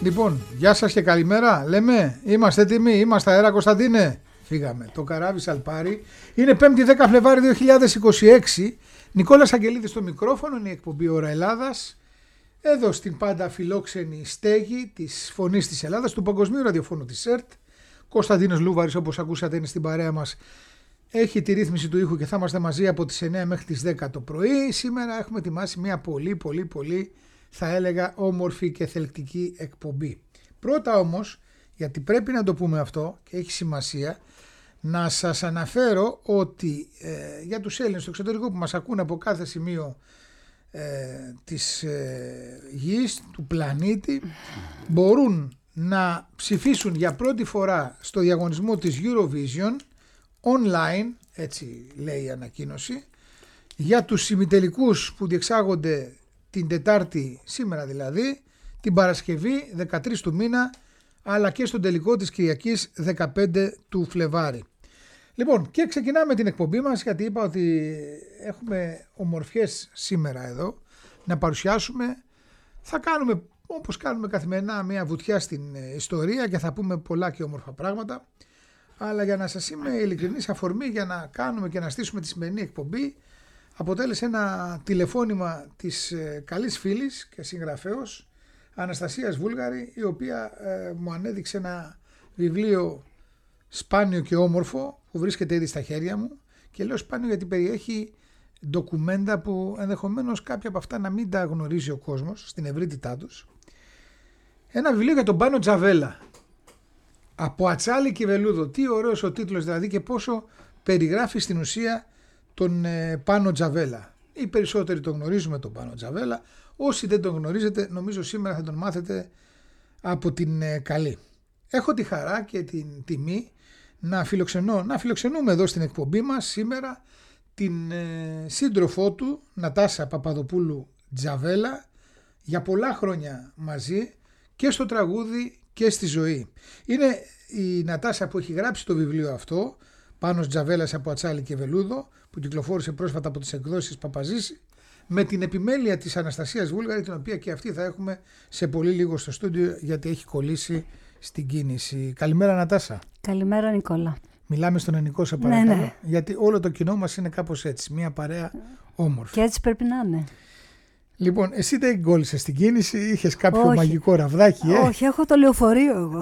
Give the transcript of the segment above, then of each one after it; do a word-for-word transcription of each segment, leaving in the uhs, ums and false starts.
Λοιπόν, γεια σας και καλημέρα. Λέμε, είμαστε έτοιμοι, είμαστε αέρα Κωνσταντίνε. Φύγαμε. Το καράβι σαλπάρει. Είναι πέμπτη δέκα Φλεβάρι δύο χιλιάδες είκοσι έξι. Νικόλας Αγγελίδης στο μικρόφωνο, είναι η εκπομπή Ώρα Ελλάδας. Εδώ στην πάντα φιλόξενη στέγη της Φωνής της Ελλάδας, του Παγκοσμίου Ραδιοφώνου της ΕΡΤ. Κωνσταντίνος Λούβαρης, όπως ακούσατε, είναι στην παρέα μας. Έχει τη ρύθμιση του ήχου και θα είμαστε μαζί από τις εννιά μέχρι τις δέκα το πρωί. Σήμερα έχουμε ετοιμάσει μια πολύ πολύ πολύ, θα έλεγα, όμορφη και θελκτική εκπομπή. Πρώτα όμως, γιατί πρέπει να το πούμε αυτό και έχει σημασία, να σας αναφέρω ότι ε, για τους Έλληνες στο εξωτερικό που μας ακούν από κάθε σημείο ε, της ε, γης, του πλανήτη, μπορούν να ψηφίσουν για πρώτη φορά στο διαγωνισμό της Eurovision online, έτσι λέει η ανακοίνωση, για τους ημιτελικούς που διεξάγονται την Τετάρτη, σήμερα δηλαδή, την Παρασκευή δεκατρείς του μήνα, αλλά και στον τελικό της Κυριακής δεκαπέντε του Φλεβάρι. Λοιπόν, και ξεκινάμε την εκπομπή μας, γιατί είπα ότι έχουμε ομορφιές σήμερα εδώ να παρουσιάσουμε. Θα κάνουμε, όπως κάνουμε καθημερινά, μια βουτιά στην ιστορία και θα πούμε πολλά και όμορφα πράγματα. Αλλά για να σας είμαι ειλικρινής, αφορμή για να κάνουμε και να στήσουμε τη σημερινή εκπομπή αποτέλεσε ένα τηλεφώνημα της καλής φίλης και συγγραφέως Αναστασίας Βούλγαρη, η οποία ε, μου ανέδειξε ένα βιβλίο σπάνιο και όμορφο που βρίσκεται ήδη στα χέρια μου, και λέω σπάνιο γιατί περιέχει ντοκουμέντα που ενδεχομένως κάποια από αυτά να μην τα γνωρίζει ο κόσμος στην ευρύτητά τους. Ένα βιβλίο για τον Πάνο Τζαβέλα, από ατσάλι και βελούδο. Τι ωραίος ο τίτλος δηλαδή, και πόσο περιγράφει στην ουσία τον ε, Πάνο Τζαβέλα. Οι περισσότεροι τον γνωρίζουμε τον Πάνο Τζαβέλα. Όσοι δεν τον γνωρίζετε, νομίζω σήμερα θα τον μάθετε από την ε, καλή. Έχω τη χαρά και την τιμή να, φιλοξενώ, να φιλοξενούμε εδώ στην εκπομπή μας σήμερα την ε, σύντροφό του, Νατάσα Παπαδοπούλου Τζαβέλα, για πολλά χρόνια μαζί και στο τραγούδι και στη ζωή. Είναι η Νατάσα που έχει γράψει το βιβλίο αυτό, Πάνος Τζαβέλας από ατσάλι και βελούδο, που κυκλοφόρησε πρόσφατα από τις εκδόσεις Παπαζήση, με την επιμέλεια της Αναστασίας Βούλγαρη, την οποία και αυτή θα έχουμε σε πολύ λίγο στο στούντιο, γιατί έχει κολλήσει στην κίνηση. Καλημέρα Νατάσα. Καλημέρα Νικόλα. Μιλάμε στον ελληνικό, σε παρακαλώ, ναι, ναι. γιατί όλο το κοινό μας είναι κάπως έτσι, μια παρέα όμορφη. Και έτσι πρέπει να είναι. Λοιπόν, εσύ δεν κόλλησες στην κίνηση, είχες κάποιο Όχι. μαγικό ραβδάκι, ε? Όχι, έχω το λεωφορείο εγώ.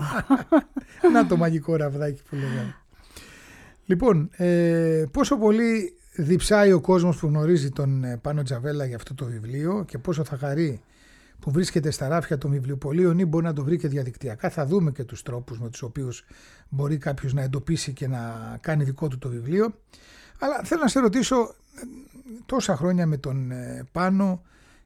Να το μαγικό ραβδάκι που λέγαμε. Λοιπόν, ε, πόσο πολύ διψάει ο κόσμος που γνωρίζει τον Πάνο Τζαβέλα για αυτό το βιβλίο, και πόσο θα χαρεί που βρίσκεται στα ράφια των βιβλιοπωλείων ή μπορεί να το βρει και διαδικτυακά. Θα δούμε και τους τρόπους με τους οποίους μπορεί κάποιος να εντοπίσει και να κάνει δικό του το βιβλίο. Αλλά θέλω να σε ρωτήσω, τόσα χρόνια με τον Πάνο,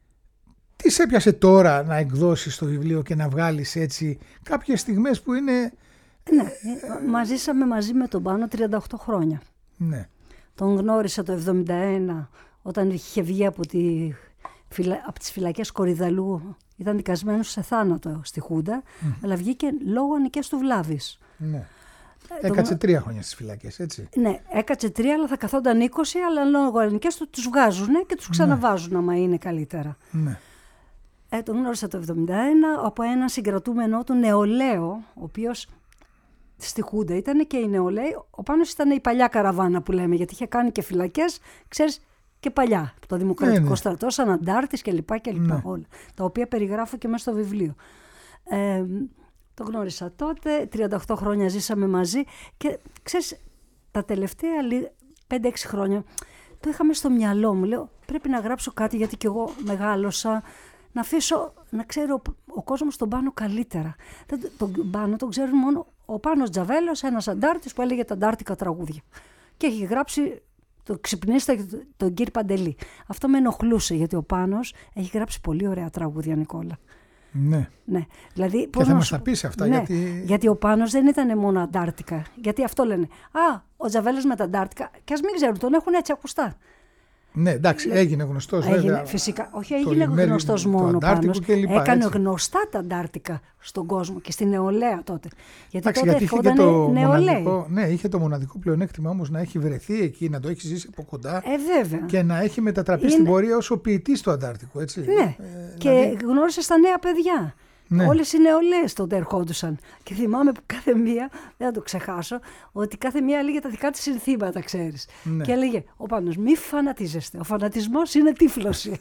τι σε έπιασε τώρα να εκδώσεις το βιβλίο και να βγάλεις έτσι κάποιες στιγμές που είναι... Ναι, μαζίσαμε μαζί με τον Πάνο τριάντα οκτώ χρόνια. Ναι. Τον γνώρισα το εβδομήντα ένα όταν είχε βγει από, τη, από τις φυλακές Κορυδαλού. Ήταν δικασμένος σε θάνατο στη Χούντα, mm. αλλά βγήκε λόγω ανικές του βλάβης. Ναι. Έκατσε το... τρία χρόνια στις φυλακές, έτσι. Ναι, έκατσε τρία, αλλά θα καθόταν είκοσι, αλλά λόγω ανικές του τους βγάζουν και τους ξαναβάζουν, ναι, άμα είναι καλύτερα. Ναι. Ε, τον γνώρισα το εβδομήντα ένα από ένα συγκρατούμενό του νεολαίο, ο οποίος στη Χούντα ήταν, και οι νεολαίοι. Ο Πάνος ήταν η παλιά καραβάνα που λέμε, γιατί είχε κάνει και φυλακές, ξέρεις, και παλιά, το Δημοκρατικό ναι, ναι. στρατό, σαν αντάρτης κλπ. κλπ ναι. όλα, τα οποία περιγράφω και μέσα στο βιβλίο. Ε, το γνώρισα τότε, τριάντα οκτώ χρόνια ζήσαμε μαζί, και ξέρεις, τα τελευταία πέντε έξι χρόνια το είχαμε στο μυαλό μου. Λέω, πρέπει να γράψω κάτι, γιατί κι εγώ μεγάλωσα, να αφήσω, να ξέρω ο κόσμος τον Πάνο καλύτερα. Τον Πάνο τον ξέρουν μόνο ο Πάνος Τζαβέλος, ένας αντάρτης που έλεγε τα αντάρτικα τραγούδια. Και έχει γράψει το Ξυπνήστε τον Κύρ Παντελή. Αυτό με ενοχλούσε, γιατί ο Πάνος έχει γράψει πολύ ωραία τραγούδια, Νικόλα. Ναι. ναι. Δηλαδή, και θα μας τα πεις αυτά. Ναι, γιατί... γιατί ο Πάνος δεν ήταν μόνο αντάρτικα. Γιατί αυτό λένε. Α, ο Τζαβέλος με τα αντάρτικα. Και ας μην ξέρουν, τον έχουν έτσι ακουστά. Ναι, εντάξει, έγινε γνωστός. Έγινε, βέβαια, φυσικά. Όχι, έγινε γνωστός μόνο Πάνος. Έκανε έτσι. γνωστά τα αντάρτικα στον κόσμο και στη νεολαία τότε. Γιατί εντάξει, τότε ερχόταν νεολαίοι. Ναι, είχε το μοναδικό πλεονέκτημα όμως να έχει βρεθεί εκεί, να το έχει ζήσει από κοντά. Ε, βέβαια. Και να έχει μετατραπεί είναι... στην πορεία ως ο ποιητής του Αντάρτικου, έτσι. Ναι, ε, και δηλαδή... γνώρισε στα νέα παιδιά. Ναι. Όλες οι νεολαίες τότε ερχόντουσαν. Και θυμάμαι που κάθε μία, δεν θα το ξεχάσω, ότι κάθε μία έλεγε τα δικά της συνθήματα, ξέρεις. Ναι. Και έλεγε, ο Πάνος, μη φανατίζεστε. Ο φανατισμός είναι τύφλωση.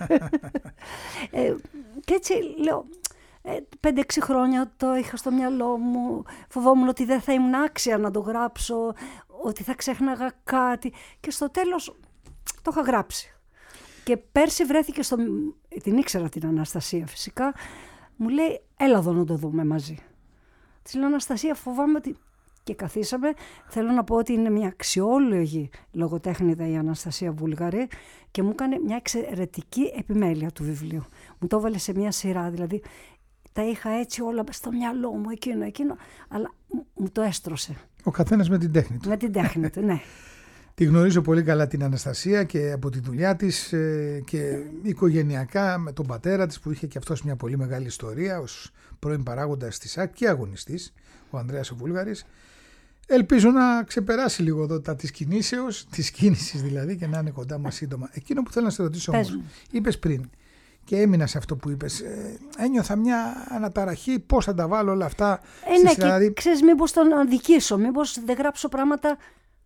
ε, και έτσι λέω, πέντε έξι χρόνια το είχα στο μυαλό μου. Φοβόμουν ότι δεν θα ήμουν άξια να το γράψω, ότι θα ξέχναγα κάτι. Και στο τέλος το είχα γράψει. Και πέρσι βρέθηκε στο... Την ήξερα την Αναστασία φυσικά. Μου λέει, έλα εδώ να το δούμε μαζί. Της λέω, Αναστασία, φοβάμαι ότι... Και καθίσαμε. Θέλω να πω ότι είναι μια αξιόλογη λογοτέχνηδα η Αναστασία Βούλγαρη και μου έκανε μια εξαιρετική επιμέλεια του βιβλίου. Μου το έβαλε σε μια σειρά, δηλαδή τα είχα έτσι όλα στο μυαλό μου, εκείνο, εκείνο, αλλά μου το έστρωσε. Ο καθένας με την τέχνη του. Με την τέχνη του, ναι. Τη γνωρίζω πολύ καλά την Αναστασία και από τη δουλειά της και οικογενειακά με τον πατέρα της που είχε και αυτός μια πολύ μεγάλη ιστορία ως πρώην παράγοντας της ΑΚ και αγωνιστής, ο Ανδρέας ο Βούλγαρης. Ελπίζω να ξεπεράσει λίγο εδώ τα της κινήσεως, της κίνησης δηλαδή, και να είναι κοντά μας σύντομα. Εκείνο που θέλω να σε ρωτήσω όμως, είπες πριν και έμεινα σε αυτό που είπες, ε, ένιωθα μια αναταραχή, πώς θα τα βάλω όλα αυτά. Ε, ναι, δηλαδή... και ξέρεις, μήπως τον αδικήσω, μήπως δεν γράψω πράγματα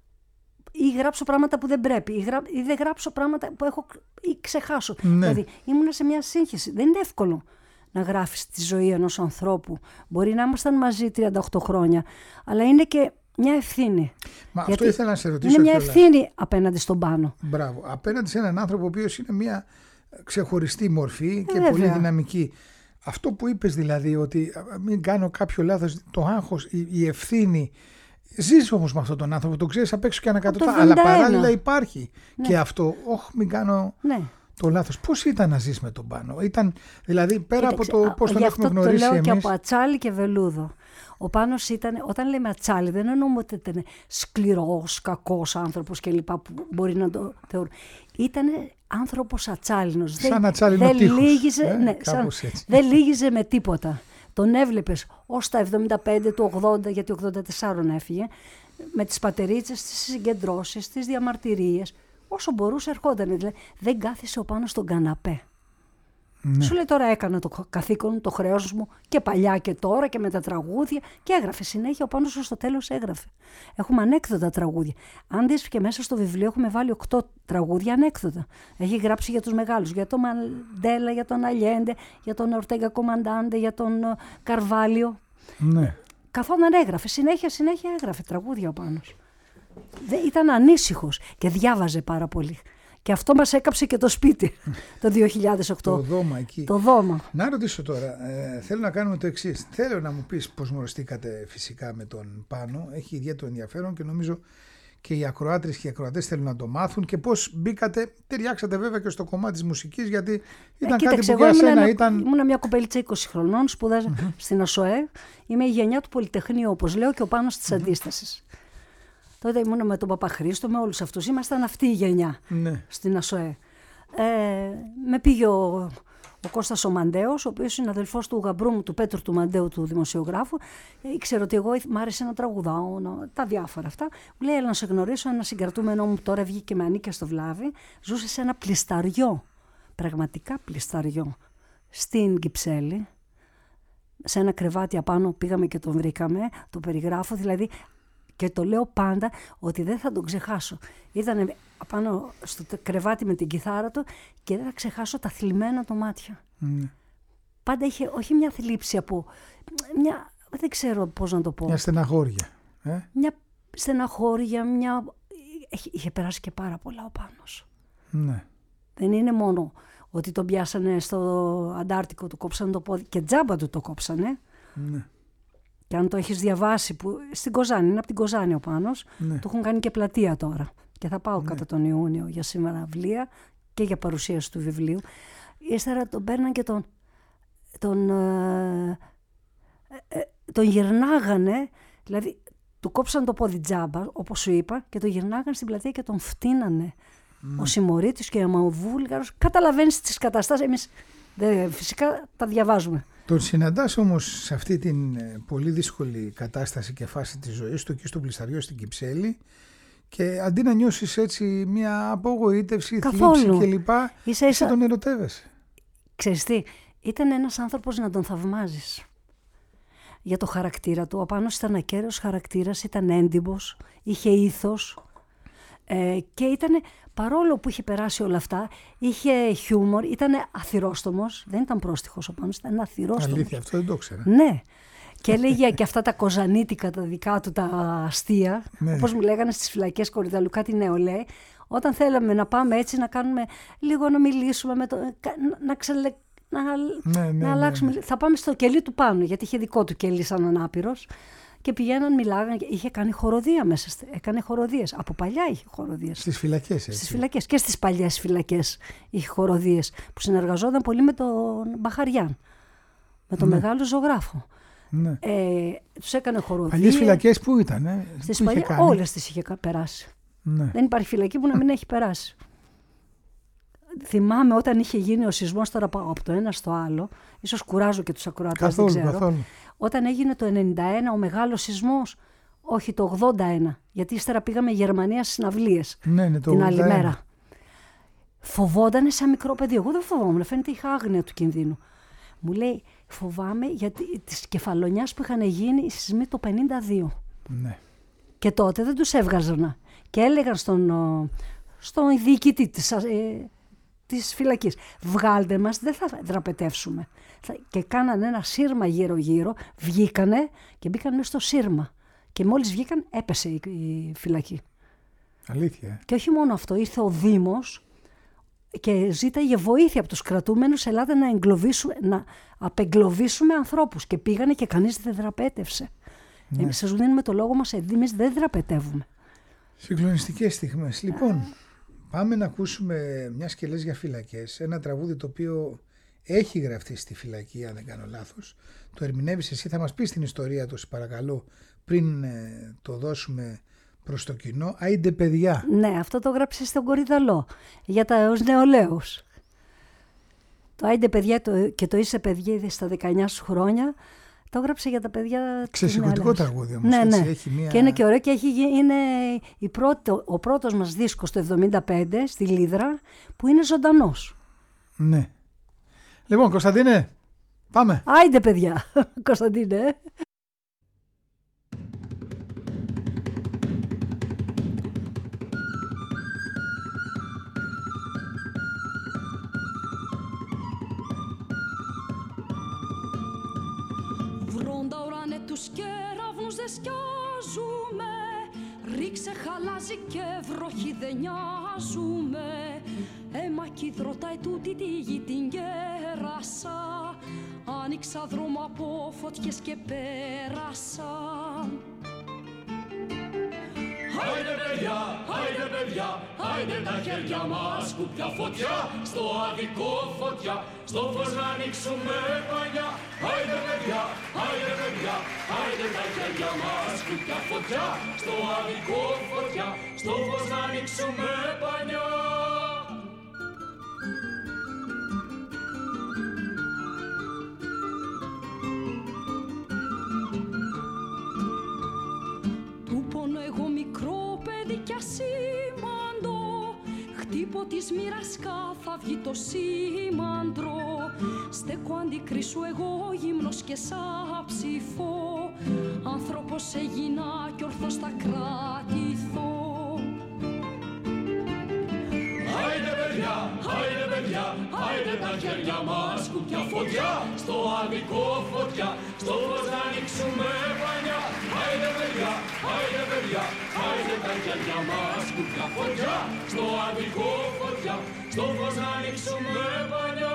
ή γράψω πράγματα που δεν πρέπει, ή, γρά... ή δεν γράψω πράγματα που έχω ή ξεχάσω. Ναι. Δηλαδή, ήμουν σε μια σύγχυση. Δεν είναι εύκολο να γράφεις τη ζωή ενός ανθρώπου. Μπορεί να ήμασταν μαζί τριάντα οκτώ χρόνια, αλλά είναι και μια ευθύνη. Μα γιατί αυτό ήθελα να σε ρωτήσω. Είναι μια ευθύνη απέναντι στον Πάνο. Μπράβο. Απέναντι σε έναν άνθρωπο ο οποίος είναι μια ξεχωριστή μορφή και ε, πολύ δυναμική. Αυτό που είπες δηλαδή, ότι μην κάνω κάποιο λάθος, το άγχος, η, η ευθύνη. Ζεις όμως με αυτόν τον άνθρωπο, το ξέρεις απ' έξω και ανακατοτά, αλλά παράλληλα υπάρχει ναι. και αυτό. Όχι, μην κάνω ναι. το λάθος. Πώς ήταν να ζεις με τον Πάνο? Ήταν δηλαδή πέρα Κοίταξε, από το πώς τον έχουμε γνωρίσει εμείς. Το λέω και από ατσάλι και βελούδο. Ο Πάνος ήταν, όταν λέμε ατσάλι, δεν εννοούμε ότι ήταν σκληρός, κακός άνθρωπος κλπ. Που μπορεί να το θεωρούν. Ήταν άνθρωπος ατσάλινος. Σαν δεν, ατσάλινο δεν τείχος. Λύγιζε, Ε, ναι, σαν, δεν λύγιζε με τίποτα. Τον έβλεπες ως τα εβδομήντα πέντε του ογδόντα, γιατί ογδόντα τέσσερα έφυγε, με τις πατερίτσες, τις συγκεντρώσεις, τις διαμαρτυρίες. Όσο μπορούσε ερχόταν. Δηλαδή, δεν κάθισε ο Πάνος στον καναπέ. Ναι. Σου λέει, τώρα έκανα το καθήκον, το χρέος μου και παλιά και τώρα και με τα τραγούδια και έγραφε συνέχεια. Ο Πάνος στο τέλος έγραφε. Έχουμε ανέκδοτα τραγούδια. Αν δεις και μέσα στο βιβλίο έχουμε βάλει οκτώ τραγούδια ανέκδοτα. Έχει γράψει για τους μεγάλους, για τον Μαντέλα, για τον Αλιέντε, για τον Ορτέγκα Κομαντάντε, για τον Καρβάλιο. Ναι. Καθόταν έγραφε, συνέχεια, συνέχεια έγραφε τραγούδια ο Πάνος. Δεν, ήταν ανήσυχος και διάβαζε πάρα πολύ. Και αυτό μας έκαψε και το σπίτι το δύο χιλιάδες οκτώ. Το δώμα εκεί. Το δώμα. Να ρωτήσω τώρα, ε, θέλω να κάνουμε το εξής. Θέλω να μου πεις πώς γνωριστήκατε φυσικά με τον Πάνο. Έχει ιδιαίτερο ενδιαφέρον και νομίζω και οι ακροάτρες και οι ακροατές θέλουν να το μάθουν. Και πώς μπήκατε, ταιριάξατε βέβαια και στο κομμάτι της μουσικής, γιατί ήταν ε, κάτι που για σένα ένα, ήταν... Ήμουν μια κοπελίτσα είκοσι χρονών, σπούδαζα mm-hmm. στην ΑΣΟΕ. Είμαι η γενιά του Πολυτεχνείου, όπως λέω, και ο Πάνος της mm-hmm. Αντίστασης. Τότε ήμουν με τον Παπαχρήστο, με όλους αυτούς. Ήμασταν αυτή η γενιά ναι. στην ΑΣΟΕ. Ε, με πήγε ο, ο Κώστας ο Μαντέος, ο οποίος είναι αδελφός του γαμπρού μου, του Πέτρου του Μαντέου, του δημοσιογράφου. Ε, ήξερε ότι εγώ μ' άρεσε να τραγουδάω, να, τα διάφορα αυτά. Μου λέει, έλα να σε γνωρίσω, ένα συγκρατούμενό μου τώρα βγήκε και με ανήκε στο Βλάβη. Ζούσε σε ένα πλισταριό, πραγματικά πλισταριό, στην Κυψέλη. Σε ένα κρεβάτι απάνω πήγαμε και τον βρήκαμε, το περιγράφω, δηλαδή. Και το λέω πάντα ότι δεν θα τον ξεχάσω. Ήταν απάνω στο κρεβάτι με την κιθάρα του και δεν θα ξεχάσω τα θλιμμένα του μάτια. Mm. Πάντα είχε όχι μια θλίψη από... Μια, δεν ξέρω πώς να το πω. Μια στεναχώρια. Ε? Μια στεναχώρια, μια... Είχε περάσει και πάρα πολλά ο Πάνος. Mm. Δεν είναι μόνο ότι τον πιάσανε στο Αντάρτικο, του κόψανε το πόδι και τζάμπα του το κόψανε. Mm. Και αν το έχεις διαβάσει, που στην Κοζάνη, είναι από την Κοζάνη ο Πάνος, ναι. του έχουν κάνει και πλατεία τώρα. Και θα πάω ναι. κατά τον Ιούνιο για συναυλία και για παρουσίαση του βιβλίου. Ύστερα τον παίρναν και τον, τον, ε, ε, τον γυρνάγανε, δηλαδή του κόψαν το πόδι τζάμπα, όπως σου είπα, και τον γυρνάγανε στην πλατεία και τον φτύνανε. Mm. Ο Συμμορίτης και ο Βούλγαρος. Καταλαβαίνεις τις καταστάσεις, εμείς δε, φυσικά τα διαβάζουμε. Τον συναντάς όμως σε αυτή την πολύ δύσκολη κατάσταση και φάση της ζωής του εκεί στο πλισταριό στην Κυψέλη και αντί να νιώσεις έτσι μια απογοήτευση, θλίψη κλπ. Ίσα ίσα τον ερωτεύεσαι. Ξέρεις τι, ήταν ένας άνθρωπος να τον θαυμάζεις. Για το χαρακτήρα του. Ο Πάνος ήταν ακέραιος χαρακτήρας, ήταν έντιμος, είχε ήθος ε, και ήταν, παρόλο που είχε περάσει όλα αυτά, είχε χιούμορ, ήταν αθυρόστομος, δεν ήταν πρόστιχος ο Πάνος, ήταν αθυρόστομος. Αλήθεια, αυτό δεν το ήξερα. Ναι. Και έλεγε και αυτά τα κοζανίτικα, τα δικά του, τα αστεία, ναι. Όπως μου λέγανε στις φυλακές Κορυδαλού, κάτι νεολαία. Όταν θέλαμε να πάμε έτσι, να κάνουμε λίγο να μιλήσουμε, με το, να, ξελε, να, ναι, ναι, να αλλάξουμε. Ναι, ναι. Θα πάμε στο κελί του Πάνου, γιατί είχε δικό του κελί σαν ανάπηρος. Και πηγαίναν, μιλάγαν, είχε κάνει χοροδία μέσα, έκανε χοροδίες. Από παλιά είχε χοροδίες. Στις φυλακές, έτσι. Στις φυλακές και στις παλιές φυλακές είχε χοροδίες, που συνεργαζόταν πολύ με τον Μπαχαριάν, με τον ναι. μεγάλο ζωγράφο. Ναι. Ε, τους έκανε χοροδίες. Παλιές φυλακές πού ήταν, ε? Στις παλιές, όλες τις είχε περάσει. Ναι. Δεν υπάρχει φυλακή που να μην έχει περάσει. Θυμάμαι όταν είχε γίνει ο σεισμός, τώρα πάω από το ένα στο άλλο, ίσως κουράζω και τους ακροατές, καθόλου, δεν ξέρω. Καθόλου. Όταν έγινε το ενενήντα ένα ο μεγάλος σεισμός, όχι το ογδόντα ένα, γιατί ύστερα πήγαμε Γερμανία στις συναυλίες ναι, ναι, το την ογδόντα ένα. άλλη μέρα. Φοβότανε σαν μικρό παιδί. Εγώ δεν φοβόμουν, φαίνεται είχα άγνοια του κινδύνου. Μου λέει, φοβάμαι γιατί της κεφαλονιάς που είχαν γίνει οι σεισμοί το πενήντα δύο. Ναι. Και τότε δεν τους έβγαζαν. Και έλεγαν στον, στον διοικητή της, ε, της φυλακής, βγάλτε μας, δεν θα δραπετεύσουμε. Και κάνανε ένα σύρμα γύρω-γύρω, βγήκανε και μπήκαν μέσα στο σύρμα. Και μόλις βγήκαν έπεσε η, η φυλακή. Αλήθεια. Και όχι μόνο αυτό, ήρθε ο Δήμος και ζήταγε βοήθεια από τους κρατούμενους, ελάτε να, να απεγκλωβίσουμε ανθρώπους. Και πήγανε και κανείς δεν δραπέτευσε. Ναι. Εμείς σας δίνουμε το λόγο μας, εμείς δεν δραπετεύουμε. Συγκλονιστικές στιγμές. Λοιπόν, πάμε να ακούσουμε μια και λες για φυλακές. Ένα τραγούδι το οποίο έχει γραφτεί στη φυλακή, αν δεν κάνω λάθος. Το ερμηνεύεις εσύ, θα μας πεις την ιστορία του, παρακαλώ, πριν ε, το δώσουμε προς το κοινό. Άιντε παιδιά. Ναι, αυτό το γράψε στον Κορυδαλό για τους νεολαίους. Το Άιντε παιδιά το, και το είσαι παιδιά στα δεκαεννιά σου χρόνια. Το έγραψε για τα παιδιά. Ξεσηκωτικό τραγούδι όμως. Ναι, έτσι, ναι. έχει μια... Και είναι και ωραίο και έχει, είναι η πρώτη, ο πρώτος μας δίσκος το εβδομήντα πέντε στη Λίδρα που είναι ζωντανός. Ναι. Λοιπόν, Κωνσταντίνε, πάμε. Άιντε παιδιά, Κωνσταντίνε. Βρόντα ουρανέ τους κεραυνούς δεν σκιάζουμε, ρίξε χαλάζι και βροχή δεν νοιάζουμε. Έμα κι υδροτάει τούτη τη γη την κέρασα, άνοιξα δρόμο από φωτιές και πέρασα. Άιντε παιδιά, άιντε παιδιά, άιντε τα χέρια μας σκουπιά φωτιά, στο αδικό φωτιά, στο φως να ανοίξουμε πανιά. Άιντε παιδιά, άιντε παιδιά, άιντε τα χέρια μας σκουπιά φωτιά, στο αδικό φωτιά, στο φως να ανοίξουμε πανιά. Χτύπω της μοίρας θα βγει το σήμαντρο. Στέκω αντικρίσου εγώ γύμνος και σαν ψηφό. Άνθρωπος έγινα κι ορθώς θα κρατηθώ. Άιντε παιδιά, άιντε παιδιά, άιντε τα χέρια μας σκουπιά φωτιά, στο αδικό φωτιά, στο φως να ανοίξουμε πανιά. Άιντε παιδιά, άιντε παιδιά, άιντε τα χέρια μας σκουπιά φωτιά, στο αδικό φωτιά, στο φως να ανοίξουμε πανιά.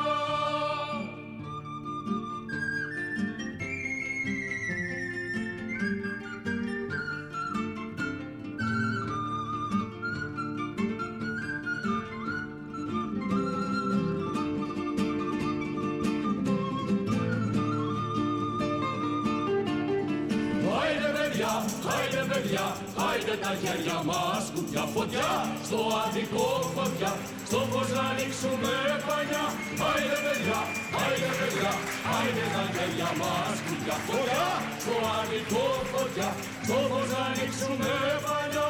Άιντε παιδιά, άιντε τα χέρια μας σκουπιά φωτιά, στο αδικό φωτιά, στο φως να ανοίξουμε πανιά. Άιντε παιδιά, άιντε παιδιά, άιντε τα χέρια μας σκουπιά φωτιά, στο αδικό φωτιά, στο φως να ανοίξουμε πανιά.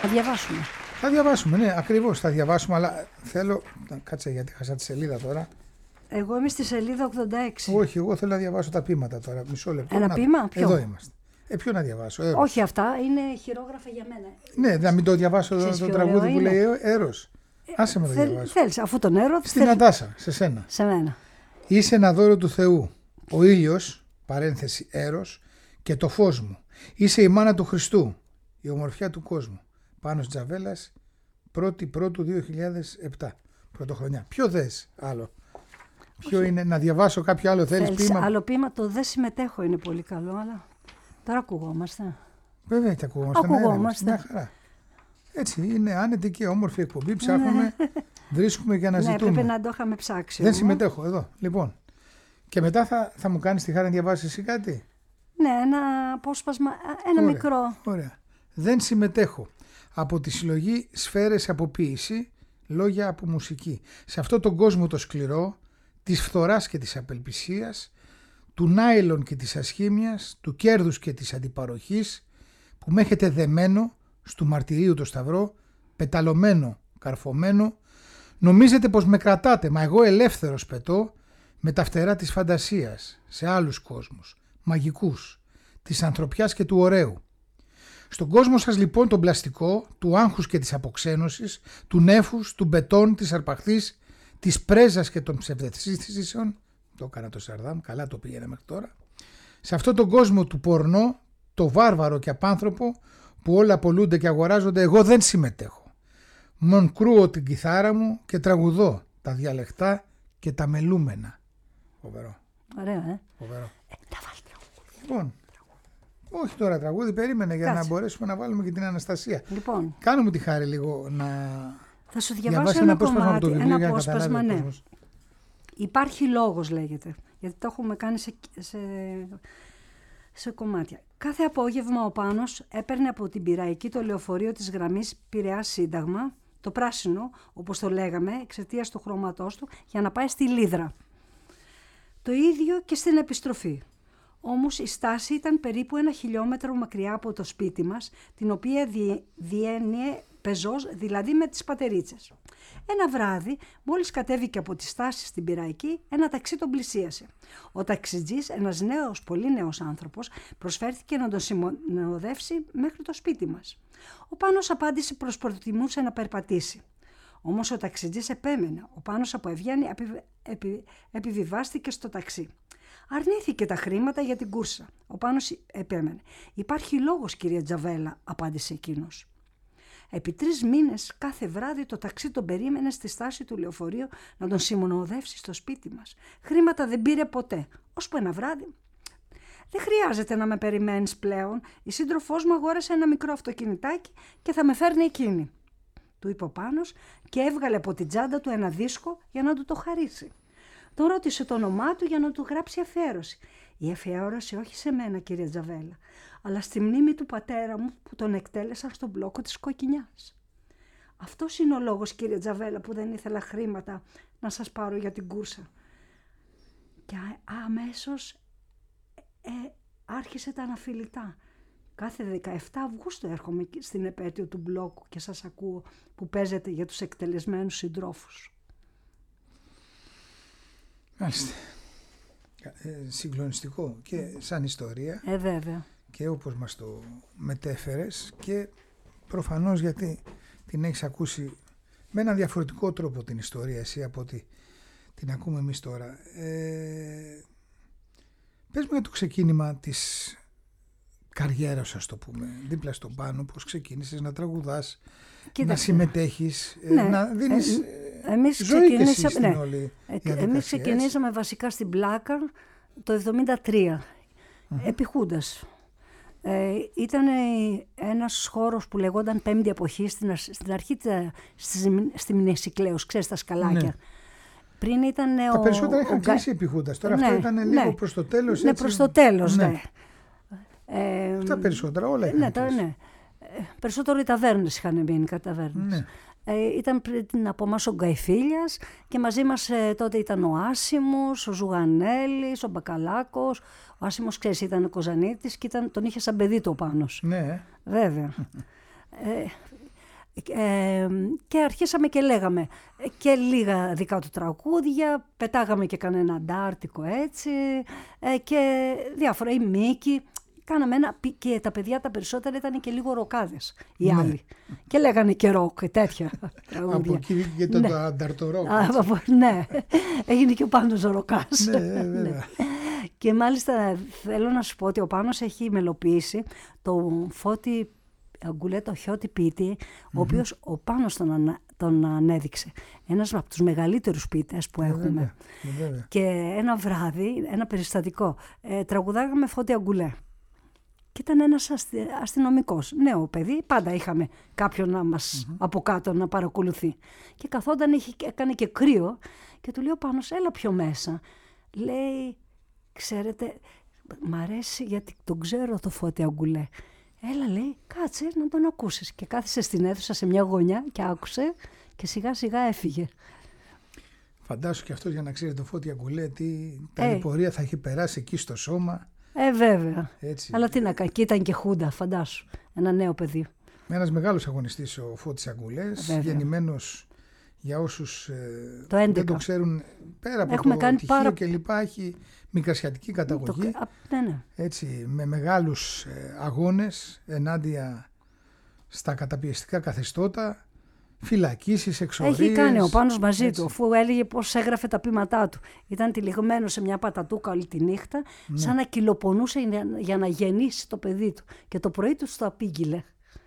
Θα διαβάσουμε. Θα διαβάσουμε, ναι, ακριβώς θα διαβάσουμε, αλλά θέλω. Κάτσε, γιατί χάσα τη σελίδα τώρα. Εγώ είμαι στη σελίδα ογδόντα έξι. Όχι, εγώ θέλω να διαβάσω τα ποίηματα τώρα. Μισό λεπτό. Ένα να... ποίημα, ποιο? Εδώ είμαστε. Ε, ποιο να διαβάσω, Έρος. Όχι, αυτά είναι χειρόγραφα για μένα. Ναι, να μην το διαβάσω το, το τραγούδι που είναι. λέει Έρος. Άσε με το Θέλ, διαβάσω. Θέλεις, αφού τον Έρο. Στην θέλ... Νατάσα, σε σένα. Σε μένα. Είσαι ένα δώρο του Θεού. Ο ήλιος, παρένθεση Έρος, και το φως μου. Είσαι η μάνα του Χριστού, η ομορφιά του κόσμου. Πάνος Τζαβέλας, πρώτη Πρώτου δύο χιλιάδες επτά. Πρωτοχρονιά. Ποιο θες άλλο? Ποιο Όχι. είναι, να διαβάσω κάποιο άλλο θέλεις, θέλεις ποίημα? Άλλο ποίημα, το δεν συμμετέχω είναι πολύ καλό, αλλά τώρα ακουγόμαστε. Βέβαια και ακουγόμαστε. Ακουγόμαστε. Ναι, μια χαρά. Έτσι είναι άνετη και όμορφη εκπομπή. Ψάχνουμε, βρίσκουμε και αναζητούμε. Ναι, πρέπει να το είχαμε ψάξει. Δεν συμμετέχω εδώ. Λοιπόν. Και μετά θα, θα μου κάνεις τη χάρη να διαβάσεις εσύ κάτι? Ναι, ένα απόσπασμα, ένα ωραία, μικρό. Ωραία. Δεν συμμετέχω. Από τη συλλογή Σφαίρες από ποίηση, λόγια από μουσική. Σε αυτόν τον κόσμο το σκληρό, της φθοράς και της απελπισίας, του νάιλον και της ασχήμιας, του κέρδους και της αντιπαροχής, που με έχετε δεμένο στου μαρτυρίου το σταυρό, πεταλωμένο, καρφωμένο, νομίζετε πως με κρατάτε, μα εγώ ελεύθερος πετώ με τα φτερά της φαντασίας σε άλλους κόσμους, μαγικούς, της ανθρωπιάς και του ωραίου. Στον κόσμο σας λοιπόν τον πλαστικό, του άγχους και της αποξένωσης, του νέφους, του μπετόν, της αρπαχθής, της πρέζας και των ψευδεστήσεων, το έκανα το Σαρδάμ, καλά το πήγαινα μέχρι τώρα, σε αυτόν τον κόσμο του πορνό, το βάρβαρο και απάνθρωπο, που όλα πολλούνται και αγοράζονται, εγώ δεν συμμετέχω. Μον κρούω την κιθάρα μου και τραγουδώ τα διαλεκτά και τα μελούμενα. Φοβερό. Ωραία, ε. Φοβερό. Ε, τα βάλτε τραγούδι. Λοιπόν, όχι τώρα τραγούδι, περίμενε για Κάτσε. να μπορέσουμε να βάλουμε και την Αναστασία. Λοιπόν, Κάνε μου τη χάρη λίγο να θα σου διαβάσει διαβάσω ένα ένα απόσπασμα από το κομμάτι, βιβλίο ένα για να καταλάβει απόσπασμα, ο ναι. κόσμος. Υπάρχει λόγος λέγεται, γιατί το έχουμε κάνει σε, σε, σε κομμάτια. Κάθε απόγευμα ο Πάνος έπαιρνε από την Πειραϊκή το λεωφορείο της γραμμής Πειραιάς Σύνταγμα, το πράσινο, όπως το λέγαμε, εξαιτίας του χρώματός του, για να πάει στη Λίδρα. Το ίδιο και στην επιστροφή. Όμως η στάση ήταν περίπου ένα χιλιόμετρο μακριά από το σπίτι μας, την οποία διέ, διένυε πεζός, δηλαδή με τις πατερίτσες. Ένα βράδυ, μόλις κατέβηκε από τη στάση στην Πειραϊκή, ένα ταξί τον πλησίασε. Ο ταξιτζής, ένας νέος, πολύ νέος άνθρωπος, προσφέρθηκε να τον συνοδεύσει μέχρι το σπίτι μας. Ο Πάνος απάντησε πως προτιμούσε να περπατήσει. Όμως ο ταξιτζής επέμενε. Ο Πάνος από ευγένεια επι, επι, επιβιβάστηκε στο ταξί. Αρνήθηκε τα χρήματα για την κούρσα. Ο Πάνος επέμενε. «Υπάρχει λόγος, κυρία Τζαβέλα», απάντησε εκείνος. Επί τρεις μήνες κάθε βράδυ το ταξί τον περίμενε στη στάση του λεωφορείου να τον συμμονοδεύσει στο σπίτι μας. Χρήματα δεν πήρε ποτέ, ώσπου ένα βράδυ. «Δεν χρειάζεται να με περιμένεις πλέον. Η σύντροφός μου αγόρασε ένα μικρό αυτοκινητάκι και θα με φέρνει εκείνη», του είπε ο Πάνος και έβγαλε από την τσάντα του ένα δίσκο για να του το χαρίσει. Τον ρώτησε το όνομά του για να του γράψει αφιέρωση. «Η αφιέρωση όχι σε μένα, κυρία Τζαβέλα, αλλά στη μνήμη του πατέρα μου που τον εκτέλεσαν στον μπλόκο της Κοκκινιάς». «Αυτός είναι ο λόγος, κύριε Τζαβέλα, που δεν ήθελα χρήματα να σας πάρω για την κούρσα». Και αμέσως ε, άρχισε τα αναφιλητά. «Κάθε δεκαεφτά Αυγούστου έρχομαι στην επέτειο του μπλόκου και σας ακούω που παίζετε για τους εκτελεσμένους συντρόφους». Μάλιστα. Ε, συγκλονιστικό και σαν ιστορία. Ε, βέβαια. Και όπως μας το μετέφερες και προφανώς γιατί την έχεις ακούσει με έναν διαφορετικό τρόπο την ιστορία εσύ από ότι την ακούμε εμείς τώρα. Ε, πες μου για το ξεκίνημα της καριέρας, ας το πούμε, δίπλα στον Πάνο, πώς ξεκίνησες να τραγουδάς, Κοίταξε. να συμμετέχεις, ναι. να δίνεις ε, εμείς ζωή και εσύ στην ναι. όλη διαδικασία. Εμείς ξεκινήσαμε βασικά στην Πλάκα το εβδομήντα τρία, uh-huh. επί Χούντας. Ε, ήταν ένας χώρος που λεγόταν Πέμπτη Εποχή στην, στην αρχή στη, στη Μνησικλέους, ξέρεις, τα σκαλάκια. Ναι. Πριν ήταν τα ο, περισσότερα είχαν ο, κλείσει επί Χούντας. Τώρα ναι, αυτό ήταν ναι, λίγο προς το τέλος. Ναι, έτσι. προς το τέλος, ναι. ναι. Ε, τα περισσότερα όλα είχαν ναι, κλείσει. Ναι. Περισσότερο οι ταβέρνες είχαν μείνει, καταβέρνες. Ναι. Ε, ήταν πριν από εμάς ο Γκαϊφίλιας και μαζί μας ε, τότε ήταν ο Άσιμος, ο Ζουγανέλης, ο Μπακαλάκος. Ο Άσιμος, ξέρεις, ήταν ο Κοζανίτης και ήταν, τον είχε σαν παιδί το Πάνος. Ναι. Βέβαια. ε, Ε, και αρχίσαμε και λέγαμε και λίγα δικά του τραγούδια, πετάγαμε και κανένα αντάρτικο έτσι, ε, και διάφορα, η Μίκη. Κάναμε ένα, και τα παιδιά τα περισσότερα ήταν και λίγο ροκάδες οι ναι. άλλοι. Και λέγανε και ροκ και τέτοια τραγούδια. Από εκεί και το, ναι. το ανταρτορόκ. Ναι, έγινε και ο Πάνος ο ροκάς. Ναι, βέβαια. Και μάλιστα θέλω να σου πω ότι ο Πάνος έχει μελοποιήσει το Φώτη Αγκουλέ, το Χιώτη ποιητή, mm-hmm. ο οποίος ο Πάνος τον, ανα, τον ανέδειξε. Ένας από τους μεγαλύτερους ποιητές που έχουμε. Βέβαια, βέβαια. Και ένα βράδυ, ένα περιστατικό, ε, τραγουδάγαμε Φώτη Αγκουλέ. Και ήταν ένας αστι... αστυνομικός, νέο παιδί, πάντα είχαμε κάποιον να μας mm-hmm. από κάτω να παρακολουθεί. Και καθόταν, είχε, έκανε και κρύο και του λέει ο Πάνος, έλα πιο μέσα. Λέει, ξέρετε, μ' αρέσει γιατί τον ξέρω το Φώτη Αγκουλέ. Έλα, λέει, κάτσε να τον ακούσεις. Και κάθισε στην αίθουσα σε μια γωνιά και άκουσε και σιγά σιγά έφυγε. Φαντάσου και αυτό για να ξέρει το Φώτη Αγκουλέ τι ταλαιπωρία ε. θα έχει περάσει εκεί στο σώμα. Ε, βέβαια. Έτσι. Αλλά τι να κάνει, και ήταν και Χούντα, φαντάσου. Ένα νέο παιδί. Ένας μεγάλος αγωνιστής ο Φώτης Αγκουλές, γεννημένος για όσους ε, δεν το ξέρουν, πέρα από Έχουμε το κάνει πτυχίο πάρα... και λοιπά, έχει μικρασιατική καταγωγή. Το... Ναι, ναι. Έτσι, με μεγάλους ε, αγώνες ενάντια στα καταπιεστικά καθεστώτα, φυλακίσεις, εξορίες. Έχει κάνει ο Πάνος μαζί έτσι. του, αφού έλεγε πώς έγραφε τα ποίηματά του. Ήταν τυλιγμένο σε μια πατατούκα όλη τη νύχτα, ναι. σαν να κυλοπονούσε για να γεννήσει το παιδί του. Και το πρωί του το απήγγειλε.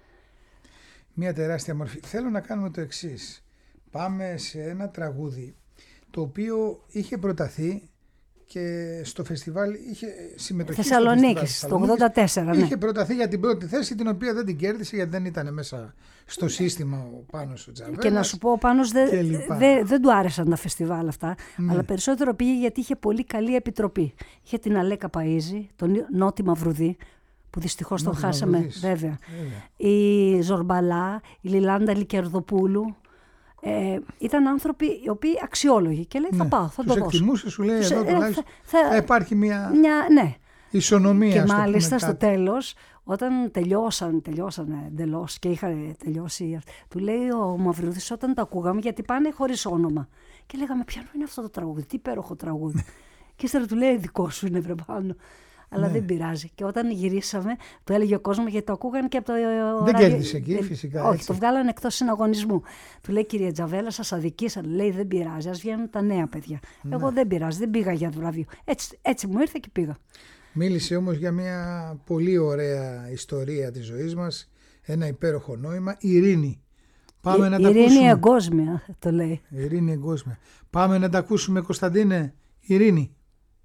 Μια τεράστια μορφή. Θέλω να κάνουμε το εξής. Πάμε σε ένα τραγούδι το οποίο είχε προταθεί και στο φεστιβάλ είχε συμμετοχή. Θεσσαλονίκης, το ογδόντα τέσσερα. Ναι. Είχε προταθεί για την πρώτη θέση, την οποία δεν την κέρδισε γιατί δεν ήταν μέσα στο σύστημα ο Πάνος ο Τζαβέλας. Και να σου πω, ο Πάνος δεν δε, δε του άρεσαν τα φεστιβάλ αυτά, ναι. αλλά περισσότερο πήγε γιατί είχε πολύ καλή επιτροπή. Είχε την Αλέκα Παΐζη, τον Νότι Μαυρουδή, που δυστυχώς τον χάσαμε, βέβαια. βέβαια. Η Ζορμπαλά, η Λιλάντα Λικερδοπούλου. Ε, ήταν άνθρωποι οι οποίοι αξιόλογοι και λέει ναι, θα πάω, θα τους το δώσω. Εκτιμούσε, σου λέει τους, εδώ ε, τουλάχιστον θα, θα υπάρχει μια, μια ναι. ισονομία. Και μάλιστα στο τέλος, όταν τελειώσαν, τελειώσαν εντελώς και είχαν τελειώσει, του λέει ο Μαυρουδής όταν τα ακούγαμε, γιατί πάνε χωρίς όνομα. Και λέγαμε ποιανό είναι αυτό το τραγούδι, τι υπέροχο τραγούδι. Και ύστερα του λέει δικό σου είναι βρε πάνω. Αλλά ναι. δεν πειράζει. Και όταν γυρίσαμε, το έλεγε ο κόσμος γιατί το ακούγαν και από το. Δεν κέρδισε εκεί, φυσικά. Όχι, έτσι. το βγάλανε εκτός συναγωνισμού. Του λέει κυρία Τζαβέλα, σας αδικήσαν. Λέει δεν πειράζει, ας βγαίνουν τα νέα παιδιά. Ναι. Εγώ δεν πειράζει, δεν πήγα για το βραβείο. Έτσι, έτσι μου ήρθε και πήγα. Μίλησε όμως για μια πολύ ωραία ιστορία της ζωής μας, ένα υπέροχο νόημα, ειρήνη. Πάμε η, να τα ειρήνη ακούσουμε. εγκόσμια, το λέει. Ειρήνη εγκόσμια. Πάμε να τα ακούσουμε, Κωνσταντίνε. Ειρήνη.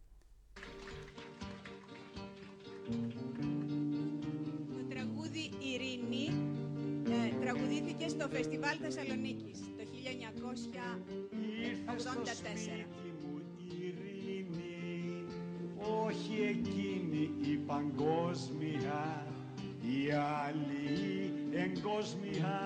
Στο Φεστιβάλ Θεσσαλονίκης το χίλια εννιακόσια ογδόντα τέσσερα. Ειρήνη, όχι εκείνη η παγκόσμια, η άλλη εγκόσμια,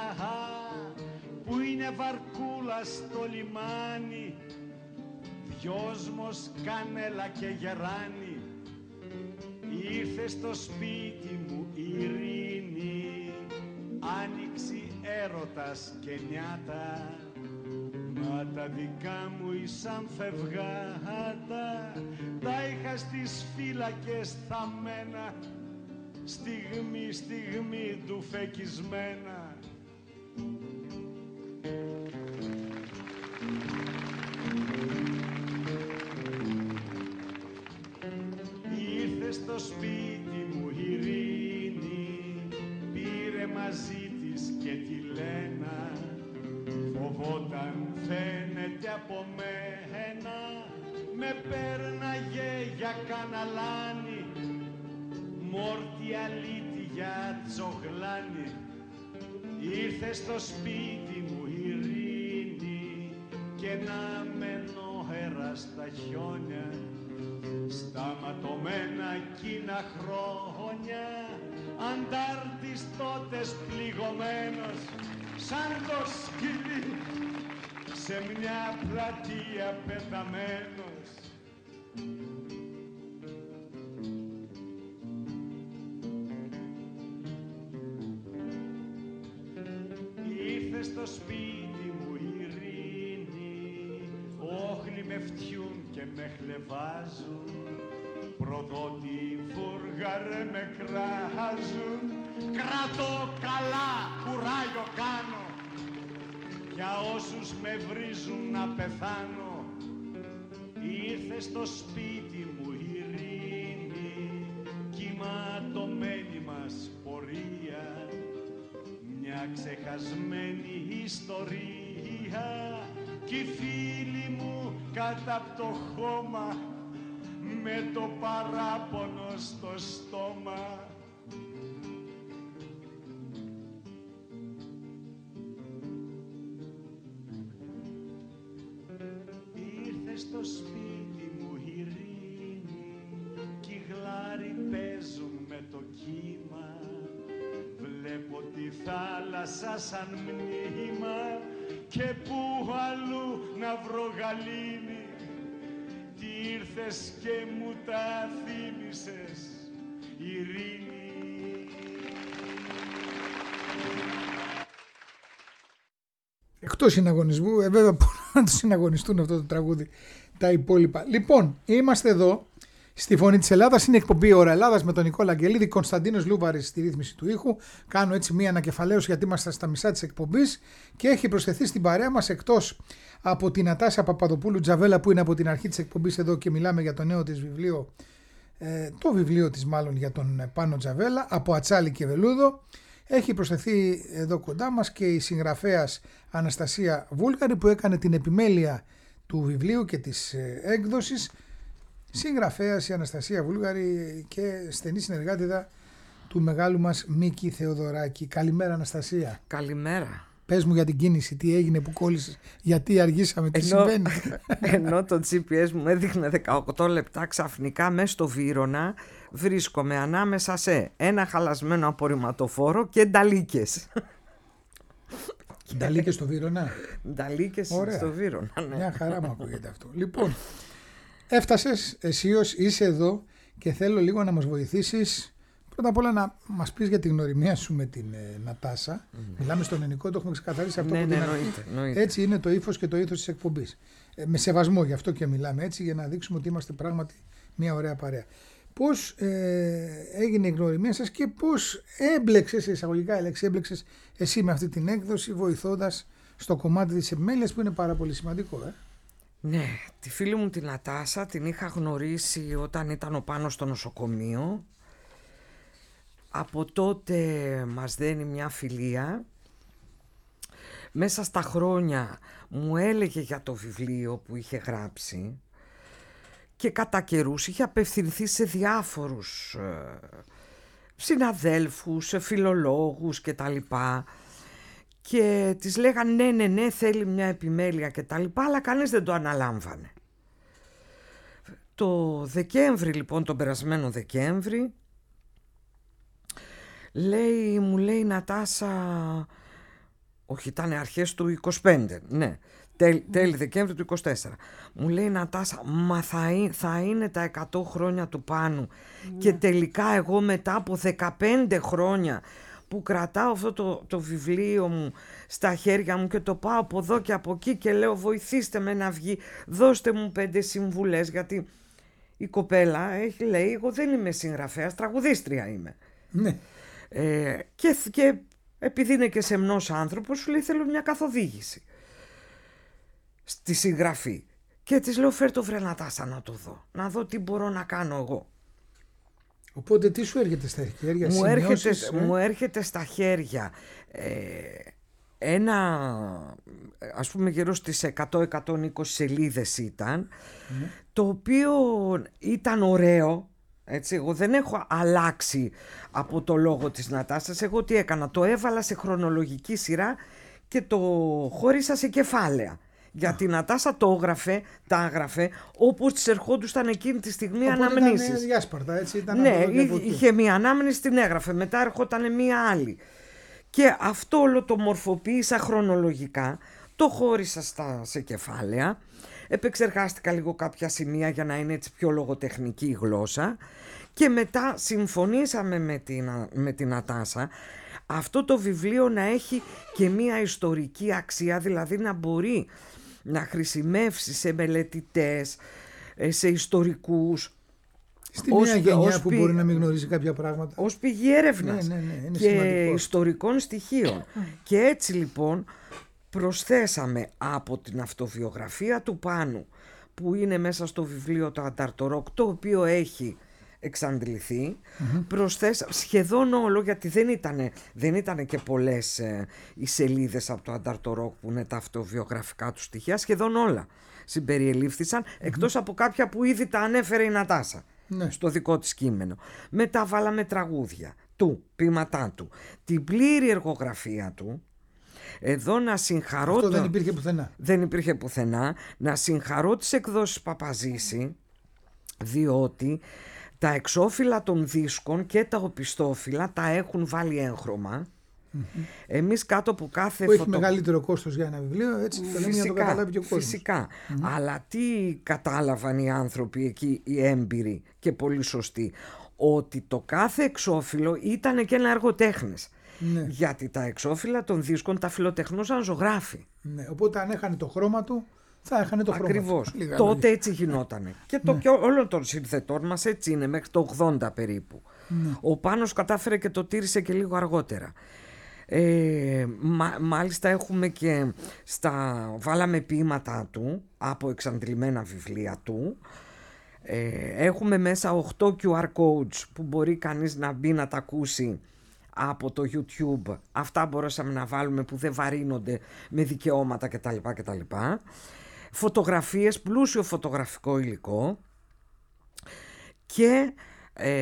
που είναι βαρκούλα στο λιμάνι, δυόσμος, κάνελα και γεράνι. Ήρθε στο σπίτι μου ειρήνη, άνοιξη έρωτας και νιάτα, μα τα δικά μου ήσαν φευγάτα, τα είχα στις φύλακες θαμμένα, στιγμή στιγμή του φεκισμένα. Ήρθε στο σπίτι μου ειρήνη, πήρε μαζί της και τη Λένα, φοβόταν φαίνεται από μένα, με πέρναγε για καναλάνι, μόρτι αλήτη για τσογλάνι. Ήρθε στο σπίτι μου ειρήνη και να μένω αέρα στα χιόνια, στα ματωμένα εκείνα χρόνια, αντάρτης τότες πληγωμένος, σαν το σκυλί σε μια πλατεία πεθαμένος. φτιούν και με χλεβάζουν, προδότη φούργαρε με κράζουν. Κρατώ καλά, κουράγιο κάνω, για όσους με βρίζουν να πεθάνω. Ήρθε στο σπίτι μου η ειρήνη, κυματωμένη μας πορεία, μια ξεχασμένη ιστορία. Κι οι φίλοι μου κάτω απ' το χώμα, με το παράπονο στο στόμα. Ήρθε στο σπίτι μου η ειρήνη, κι οι γλάροι παίζουν με το κύμα. Βλέπω τη θάλασσα σαν μνήμα, και πού αλλού να βρω γαλήνη. Τι ήρθες και μου τα θύμισες, ειρήνη. Εκτός συναγωνισμού, ε, βέβαια μπορούν να το συναγωνιστούν αυτό το τραγούδι τα υπόλοιπα. Λοιπόν, είμαστε εδώ στη Φωνή της Ελλάδας, είναι εκπομπή Ώρα Ελλάδας με τον Νικόλα Αγγελίδη, Κωνσταντίνος Λούβαρης στη ρύθμιση του ήχου. Κάνω έτσι μία ανακεφαλαίωση γιατί είμαστε στα μισά της εκπομπής και έχει προσθεθεί στην παρέα μας, εκτός από την Νατάσα Παπαδοπούλου Τζαβέλα που είναι από την αρχή της εκπομπής εδώ και μιλάμε για το νέο της βιβλίο, ε, το βιβλίο της μάλλον για τον Πάνο Τζαβέλα, από ατσάλι και βελούδο. Έχει προσθεθεί εδώ κοντά μας και η συγγραφέας Αναστασία Βούλγαρη που έκανε την επιμέλεια του βιβλίου και της έκδοσης. Συγγραφέας η Αναστασία Βούλγαρη και στενή συνεργάτηδα του μεγάλου μας Μίκη Θεοδωράκη. Καλημέρα Αναστασία. Καλημέρα. Πες μου για την κίνηση, τι έγινε που κόλλησες, γιατί αργήσαμε, τι ενώ, συμβαίνει. Ενώ το τζι πι ες μου έδειχνε δεκαοκτώ λεπτά, ξαφνικά μέσα στο Βύρωνα βρίσκομαι ανάμεσα σε ένα χαλασμένο απορριμματοφόρο και νταλίκες. Νταλίκες στο Βύρωνα. Νταλίκες στο Βύρωνα, ναι. Μια χαρά μου ακούγεται αυτό. Λοιπόν, έφτασες εσύ ως είσαι εδώ και θέλω λίγο να μας βοηθήσεις. Πρώτα απ' όλα να μας πεις για την γνωριμία σου με την ε, Νατάσα. Mm. Μιλάμε στον ελληνικό, το έχουμε ξεκαθαρίσει αυτό ναι, από ναι, την εννοείται, αρχή. εννοείται. Έτσι είναι το ύφος και το ήθος της εκπομπής. Ε, με σεβασμό, γι' αυτό και μιλάμε έτσι, για να δείξουμε ότι είμαστε πράγματι μια ωραία παρέα. Πώς ε, έγινε η γνωριμία σας και πώς έμπλεξες, εισαγωγικά έλεξη, έμπλεξες εσύ με αυτή την έκδοση, βοηθώντας στο κομμάτι της επιμέλειας που είναι πάρα πολύ σημαντικό. Ε? Ναι, τη φίλη μου την Νατάσα την είχα γνωρίσει όταν ήταν ο Πάνος στο νοσοκομείο. Από τότε μας δένει μια φιλία. Μέσα στα χρόνια μου έλεγε για το βιβλίο που είχε γράψει και κατά καιρούς είχε απευθυνθεί σε διάφορους ε, συναδέλφους, σε φιλολόγους και τα λοιπά και της λέγανε ναι ναι ναι θέλει μια επιμέλεια και τα λοιπά, αλλά κανείς δεν το αναλάμβανε. Το Δεκέμβρη λοιπόν, τον περασμένο Δεκέμβρη, λέει, μου λέει η Νατάσα, όχι ήταν αρχές του είκοσι πέντε, ναι, τέλη, τέλη Δεκέμβρη του είκοσι τέσσερα, μου λέει η Νατάσα, μα θα, είναι, θα είναι τα εκατό χρόνια του Πάνου mm. και τελικά εγώ μετά από δεκαπέντε χρόνια που κρατάω αυτό το, το βιβλίο μου στα χέρια μου και το πάω από εδώ και από εκεί και λέω βοηθήστε με να βγει, δώστε μου πέντε συμβουλές, γιατί η κοπέλα έχει, λέει, εγώ δεν είμαι συγγραφέας, τραγουδίστρια είμαι. Ναι. Ε, και, και επειδή είναι και σεμνός άνθρωπος, σου λέει θέλω μια καθοδήγηση στη συγγραφή. Και της λέω φέρ' το βρε Νατάσα να το δω, να δω τι μπορώ να κάνω εγώ. Οπότε τι σου έρχεται στα χέρια, μου έρχεται, ε? μου έρχεται στα χέρια ε, ένα, ας πούμε γύρω στις εκατό με εκατόν είκοσι σελίδες ήταν, mm. το οποίο ήταν ωραίο. Έτσι, εγώ δεν έχω αλλάξει από το λόγο της Νατάσας. Εγώ τι έκανα, το έβαλα σε χρονολογική σειρά και το χώρισα σε κεφάλαια. Γιατί η Νατάσα το έγραφε, τα έγραφε όπως της ερχόντουσαν εκείνη τη στιγμή οπότε αναμνήσεις. Ήταν διάσπαρτα, έτσι, ήταν ναι, είχε μία ανάμνηση, την έγραφε, μετά ερχόταν μία άλλη. Και αυτό όλο το μορφοποίησα χρονολογικά, το χώρισα στα, σε κεφάλαια. Επεξεργάστηκα λίγο κάποια σημεία για να είναι έτσι πιο λογοτεχνική η γλώσσα και μετά συμφωνήσαμε με την, με την Νατάσα αυτό το βιβλίο να έχει και μία ιστορική αξία, δηλαδή να μπορεί να χρησιμεύσει σε μελετητές, σε ιστορικούς. Στη ως, νέα γενιά ως που πη... μπορεί να μην γνωρίζει κάποια πράγματα. Ως πηγή έρευνας ναι, ναι, ναι, είναι και σημαντικό. ιστορικών στοιχείων. Και έτσι λοιπόν προσθέσαμε από την αυτοβιογραφία του Πάνου, που είναι μέσα στο βιβλίο το Ανταρτορόκ, το οποίο έχει εξαντληθεί, mm-hmm. προσθέσα σχεδόν όλο, γιατί δεν ήταν δεν ήτανε και πολλές ε, οι σελίδες από το Ανταρτορόκ που είναι τα αυτοβιογραφικά του στοιχεία, σχεδόν όλα συμπεριελήφθησαν, mm-hmm. εκτός από κάποια που ήδη τα ανέφερε η Νατάσα ναι. στο δικό της κείμενο. Μετά βάλαμε τραγούδια του, ποίηματά του, την πλήρη εργογραφία του. Εδώ να συγχαρώ. Αυτό το... δεν υπήρχε πουθενά. Δεν υπήρχε πουθενά. Να συγχαρώ τις εκδόσεις Παπαζήση, διότι τα εξώφυλλα των δίσκων και τα οπισθόφυλλα τα έχουν βάλει έγχρωμα. Mm-hmm. Εμείς κάτω από κάθε που έχει φωτο... μεγαλύτερο κόστος για ένα βιβλίο, έτσι το λέμε για να το καταλάβει και ο κόσμος. Φυσικά. Mm-hmm. Αλλά τι κατάλαβαν οι άνθρωποι εκεί, οι έμπειροι και πολύ σωστοί, ότι το κάθε εξώφυλλο ήταν και ένα έργο τέχνης. Ναι. Γιατί τα εξώφυλλα των δίσκων τα φιλοτεχνούσαν ζωγράφοι. Ναι, οπότε αν έχανε το χρώμα του, θα έχανε το Ακριβώς. χρώμα του. Τότε έτσι γινότανε. Και το, ναι. και όλο των συνθετών μας έτσι είναι, μέχρι το ογδόντα περίπου. Ναι. Ο Πάνος κατάφερε και το τήρησε και λίγο αργότερα. Ε, μα, μάλιστα έχουμε και στα, βάλαμε ποίηματά του από εξαντλημένα βιβλία του. Ε, έχουμε μέσα οκτώ κιου αρ codes που μπορεί κανείς να μπει να τα ακούσει από το YouTube. Αυτά μπορούσαμε να βάλουμε που δεν βαρύνονται με δικαιώματα κτλ. κτλ. Φωτογραφίες, πλούσιο φωτογραφικό υλικό και ε,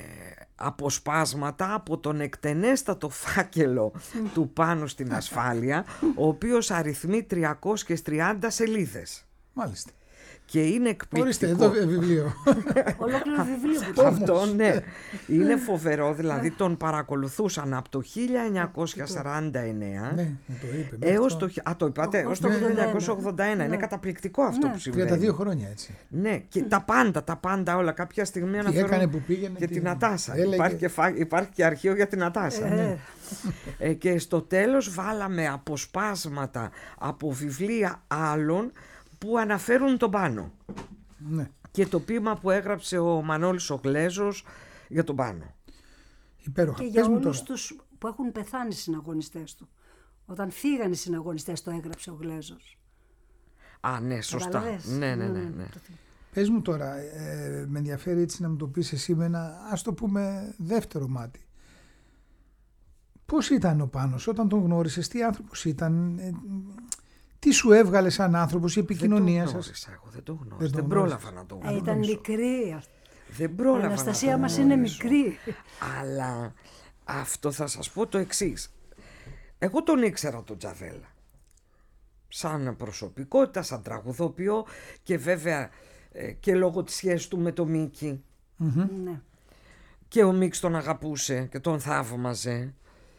αποσπάσματα από τον εκτενέστατο φάκελο του Πάνου στην ασφάλεια, ο οποίος αριθμεί τριακόσιες τριάντα σελίδες. Μάλιστα. Και είναι εκπληκτικό. Ορίστε, εδώ βιβλίο. Ολόκληρο βιβλίο που αυτό, ναι. Είναι φοβερό, δηλαδή τον παρακολουθούσαν από το χίλια εννιακόσια σαράντα εννέα ναι, το είπε, έως το, α, το είπατε, έως το χίλια εννιακόσια ογδόντα ένα. Είναι καταπληκτικό αυτό που συμβαίνει. τριάντα δύο χρόνια έτσι. Ναι, και τα πάντα, τα πάντα όλα. Κάποια στιγμή αναφέρω και την Νατάσα. Υπάρχει και, υπάρχει και αρχείο για την Νατάσα. Ναι. ε, και στο τέλος βάλαμε αποσπάσματα από βιβλία άλλων που αναφέρουν τον Πάνο. Ναι. Και το ποίημα που έγραψε ο Μανώλης ο Γλέζος για τον Πάνο. Υπέροχα. Και για όλους τους που έχουν πεθάνει οι συναγωνιστές του. Όταν φύγανε οι συναγωνιστές το έγραψε ο Γλέζος. Α, ναι, σωστά. Ναι, ναι, ναι, ναι. Πες μου τώρα, ε, με ενδιαφέρει έτσι να μου το πεις εσύ με ένα, ας το πούμε, δεύτερο μάτι. Πώς ήταν ο Πάνος όταν τον γνώρισες, τι άνθρωπος ήταν, ε, τι σου έβγαλε σαν άνθρωπος η επικοινωνία σας? Δεν το γνώρισα, εγώ δεν το γνώρισα. Δεν, δεν πρόλαβα να το γνωρίσω. Ε, ήταν μικρή. Δεν πρόλαβα. Η Αναστασία να το μας είναι μικρή. Αλλά αυτό θα σας πω το εξής. Εγώ τον ήξερα τον Τζαβέλα. Σαν προσωπικότητα, σαν τραγουδοποιό και βέβαια ε, και λόγω της σχέσης του με το Μίκη. Mm-hmm. Ναι. Και ο Μίκης τον αγαπούσε και τον θαύμαζε.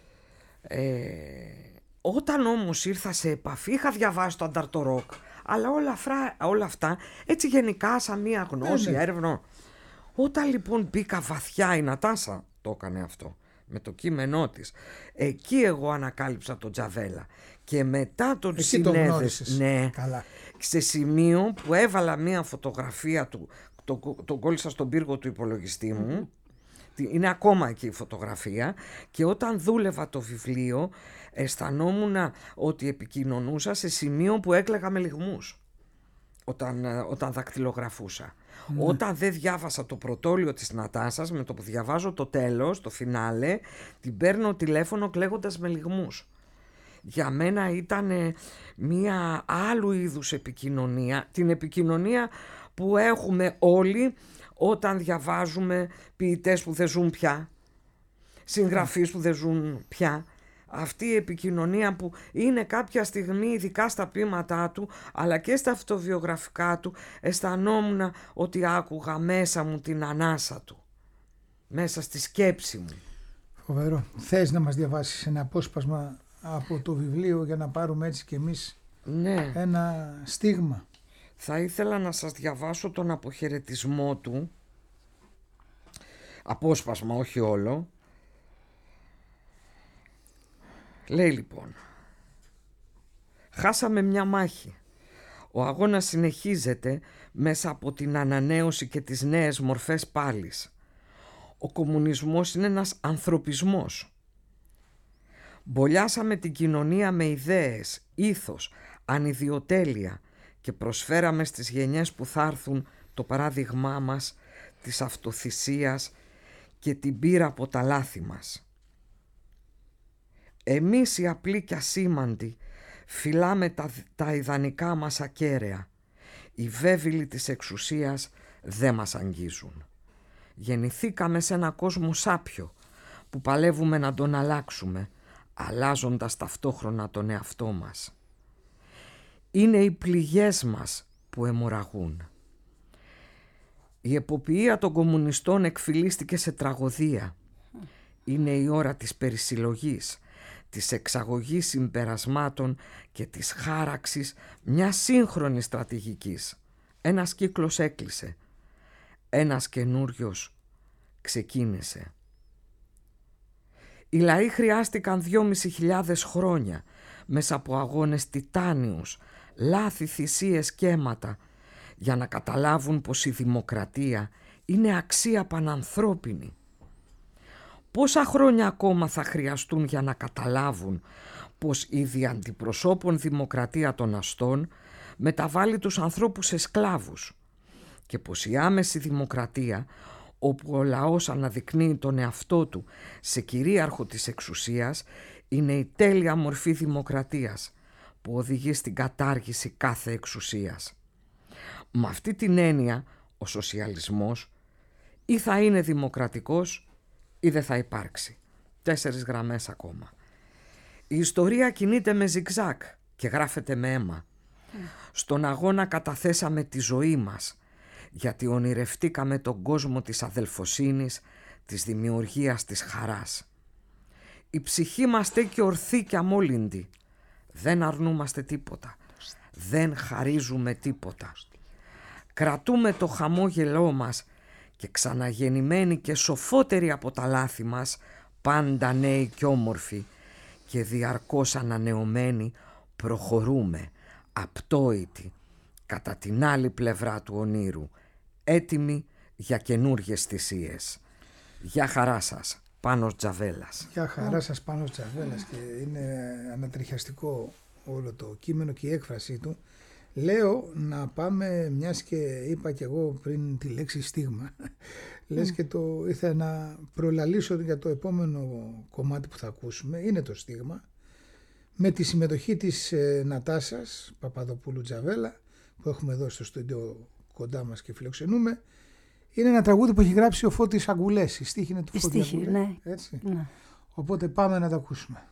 Ε, Όταν όμως ήρθα σε επαφή, είχα διαβάσει το Ανταρτορόκ, αλλά όλα αυτά, όλα αυτά έτσι γενικά σαν μία γνώση, ναι, ναι. έρευνα. Όταν λοιπόν μπήκα βαθιά, η Νατάσα το έκανε αυτό με το κείμενό της, εκεί εγώ ανακάλυψα τον Τζαβέλα και μετά τον εκεί συνέδεσα, τον ναι, καλά. σε σημείο που έβαλα μία φωτογραφία του, τον το, το κόλλησα στον πύργο του υπολογιστή μου, mm-hmm. είναι ακόμα εκεί η φωτογραφία, και όταν δούλευα το βιβλίο αισθανόμουν ότι επικοινωνούσα σε σημείο που έκλαιγα με λυγμούς όταν, όταν δακτυλογραφούσα. Mm. Όταν δεν διάβασα το πρωτόλιο της Νατάσας, με το που διαβάζω το τέλος, το φινάλε, την παίρνω τηλέφωνο κλαίγοντας με λυγμούς. Για μένα ήταν μια άλλου είδους επικοινωνία, την επικοινωνία που έχουμε όλοι όταν διαβάζουμε ποιητές που δεν ζουν πια, συγγραφείς που δεν ζουν πια. Αυτή η επικοινωνία που είναι κάποια στιγμή, ειδικά στα ποίηματά του αλλά και στα αυτοβιογραφικά του, αισθανόμουν ότι άκουγα μέσα μου την ανάσα του, μέσα στη σκέψη μου. Φοβερό. Θες να μας διαβάσεις ένα απόσπασμα από το βιβλίο για να πάρουμε έτσι κι εμείς, ναι, ένα στίγμα? Θα ήθελα να σας διαβάσω τον αποχαιρετισμό του, απόσπασμα, όχι όλο. Λέει λοιπόν: χάσαμε μια μάχη, Ο αγώνας συνεχίζεται μέσα από την ανανέωση και τις νέες μορφές πάλης. Ο κομμουνισμός είναι ένας ανθρωπισμός. Μπολιάσαμε την κοινωνία με ιδέες, ήθος, ανιδιοτέλεια και προσφέραμε στις γενιές που θα έρθουν το παράδειγμά μας της αυτοθυσίας και την πείρα από τα λάθη μας. Εμείς οι απλοί και ασήμαντοι φυλάμε τα, τα ιδανικά μας ακέραια. Οι βέβηλοι της εξουσίας δεν μας αγγίζουν. Γεννηθήκαμε σε ένα κόσμο σάπιο που παλεύουμε να τον αλλάξουμε, αλλάζοντας ταυτόχρονα τον εαυτό μας. Είναι οι πληγές μας που αιμορραγούν. Η εποποιία των κομμουνιστών εκφυλίστηκε σε τραγωδία. Είναι η ώρα της περισυλλογής, της εξαγωγής συμπερασμάτων και της χάραξης μιας σύγχρονης στρατηγικής. Ένας κύκλος έκλεισε. Ένας καινούριος ξεκίνησε. Οι λαοί χρειάστηκαν δυόμισι χιλιάδες χρόνια μέσα από αγώνες τιτάνιους, λάθη, θυσίες και αίματα για να καταλάβουν πως η δημοκρατία είναι αξία πανανθρώπινη. Πόσα χρόνια ακόμα θα χρειαστούν για να καταλάβουν πως η διαντιπροσώπων δημοκρατία των αστών μεταβάλλει τους ανθρώπους σε σκλάβους και πως η άμεση δημοκρατία, όπου ο λαός αναδεικνύει τον εαυτό του σε κυρίαρχο της εξουσίας, είναι η τέλεια μορφή δημοκρατίας που οδηγεί στην κατάργηση κάθε εξουσίας. Με αυτή την έννοια ο σοσιαλισμός ή θα είναι δημοκρατικός ή δεν θα υπάρξει. Τέσσερις γραμμές ακόμα. Η ιστορία κινείται με ζιγζάκ και γράφεται με αίμα. Mm. Στον αγώνα καταθέσαμε τη ζωή μας, γιατί ονειρευτήκαμε τον κόσμο της αδελφοσύνης, της δημιουργίας, της χαράς. Η ψυχή μας στέκει ορθή και αμόλυντη. Δεν αρνούμαστε τίποτα. Δεν χαρίζουμε τίποτα. Κρατούμε το χαμόγελό μας και ξαναγεννημένοι και σοφότεροι από τα λάθη μας, πάντα νέοι και όμορφοι και διαρκώς ανανεωμένοι, προχωρούμε απτόητοι κατά την άλλη πλευρά του ονείρου, έτοιμοι για καινούργιες θυσίες. Γεια χαρά σας, Πάνος Τζαβέλας. Γεια χαρά σας, Πάνος Τζαβέλας, και είναι ανατριχιαστικό όλο το κείμενο και η έκφρασή του. Λέω να πάμε, μιας και είπα και εγώ πριν τη λέξη στίγμα, λες mm. και το ήθελα να προλαλήσω για το επόμενο κομμάτι που θα ακούσουμε, είναι το στίγμα, με τη συμμετοχή της ε, Νατάσας Παπαδοπούλου Τζαβέλα, που έχουμε εδώ στο στούντιο κοντά μας και φιλοξενούμε. Είναι ένα τραγούδι που έχει γράψει ο Φώτης Αγκουλές, η στίχη είναι του Φώτη Αγκουλές, ναι. έτσι. Ναι. Οπότε πάμε να τα ακούσουμε.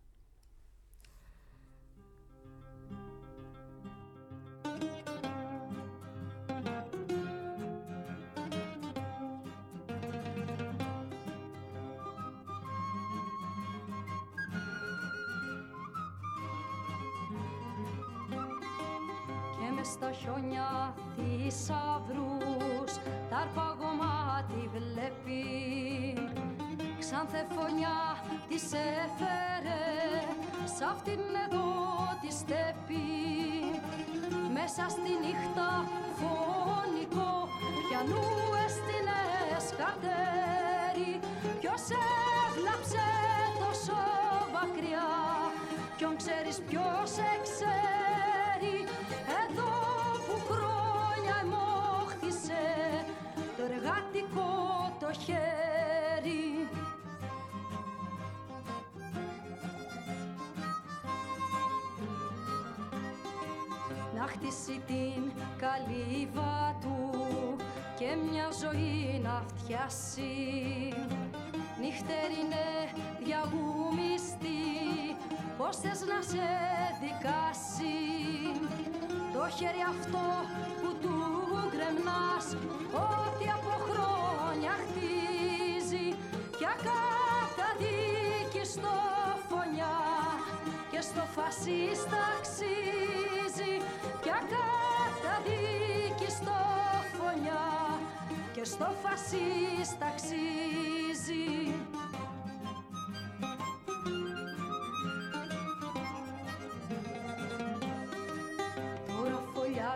Στα χιόνια θησαυρούς τ' αρπαγωμά τη βλέπει, ξανθεφωνιά της έφερε σ' αυτήν εδώ τη στέπη. Μέσα στη νύχτα φωνικό πιανού έστειλες καρτέρι. Ποιος έβλαψε τόσο μακριά, ποιον ξέρεις, ποιος εξέρει, εδώ που χρόνια εμόχθησε το εργατικό το χέρι. Να χτίσει την καλύβα του και μια ζωή να φτιάσει, νυχτερινέ διαγούμιστη, πώς θες να σε δικάσει. Το χέρι αυτό που του γκρεμνάς, ό,τι από χρόνια χτίζει, για καταδίκη στο φωνιά και στο φασίστα αξίζει. Για καταδίκη στο φωνιά και στο φασίστα αξίζει.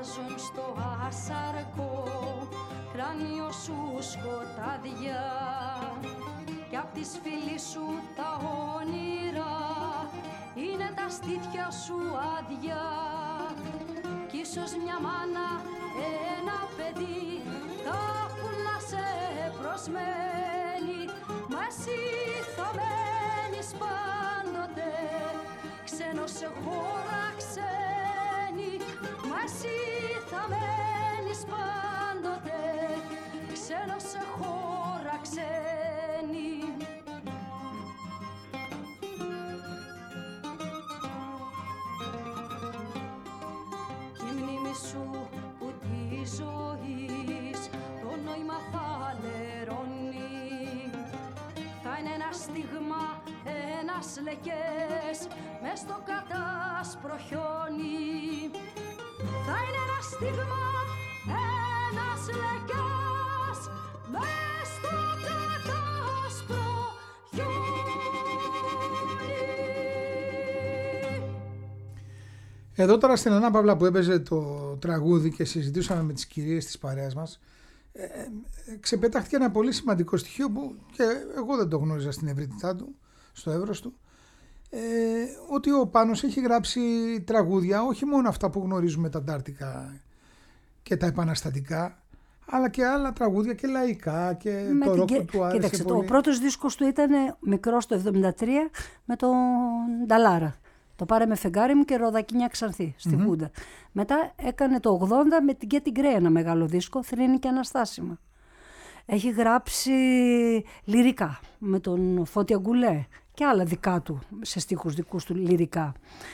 βάζουν στο ασαρκό, κράνιο σου σκοτάδια, κι απ' τις φίλοι σου τα όνειρα είναι τα στήθια σου άδεια. Κι ίσως μια μάνα, ένα παιδί θα έχουν να σε προσμένει, μα εσύ θα μένεις πάντοτε ξένος σε χώρα ξένη, μα εσύ θα μένεις πάντοτε ξένος σε χώρα ξένη. Κι η μνήμη σου που τη ζωής το νόημα θα λερώνει, θα είναι ένα στίγμα, ένας λεκές μες στο κατάσπρο χιόνι. Θα είναι ένα στίγμα, ένας λεκές μες στο κατάσπρο χιόνι. Εδώ τώρα στην ανάπαυλα που έπαιζε το τραγούδι και συζητούσαμε με τις κυρίες της παρέας μας, ε, ε, ξεπετάχθηκε ένα πολύ σημαντικό στοιχείο που και εγώ δεν το γνώριζα στην ευρύτητά του, στο εύρος του, ε, ότι ο Πάνος έχει γράψει τραγούδια, όχι μόνο αυτά που γνωρίζουμε τα αντάρτικα και τα επαναστατικά, αλλά και άλλα τραγούδια και λαϊκά και με το ροκ που του άρεσε. Κοίταξε, πολύ. ο πρώτος δίσκος του ήταν μικρός το εβδομήντα τρία με τον Νταλάρα. Το πάρε με φεγγάρι μου και Ροδακίνια Ξανθή στη mm-hmm. Χούντα. Μετά έκανε το ογδόντα με την Getting Grey ένα μεγάλο δίσκο, Θρήνη και Αναστάσιμα. Έχει γράψει λυρικά με τον Φώτια Γκουλέ και άλλα δικά του, σε στίχους δικούς του λυρικά.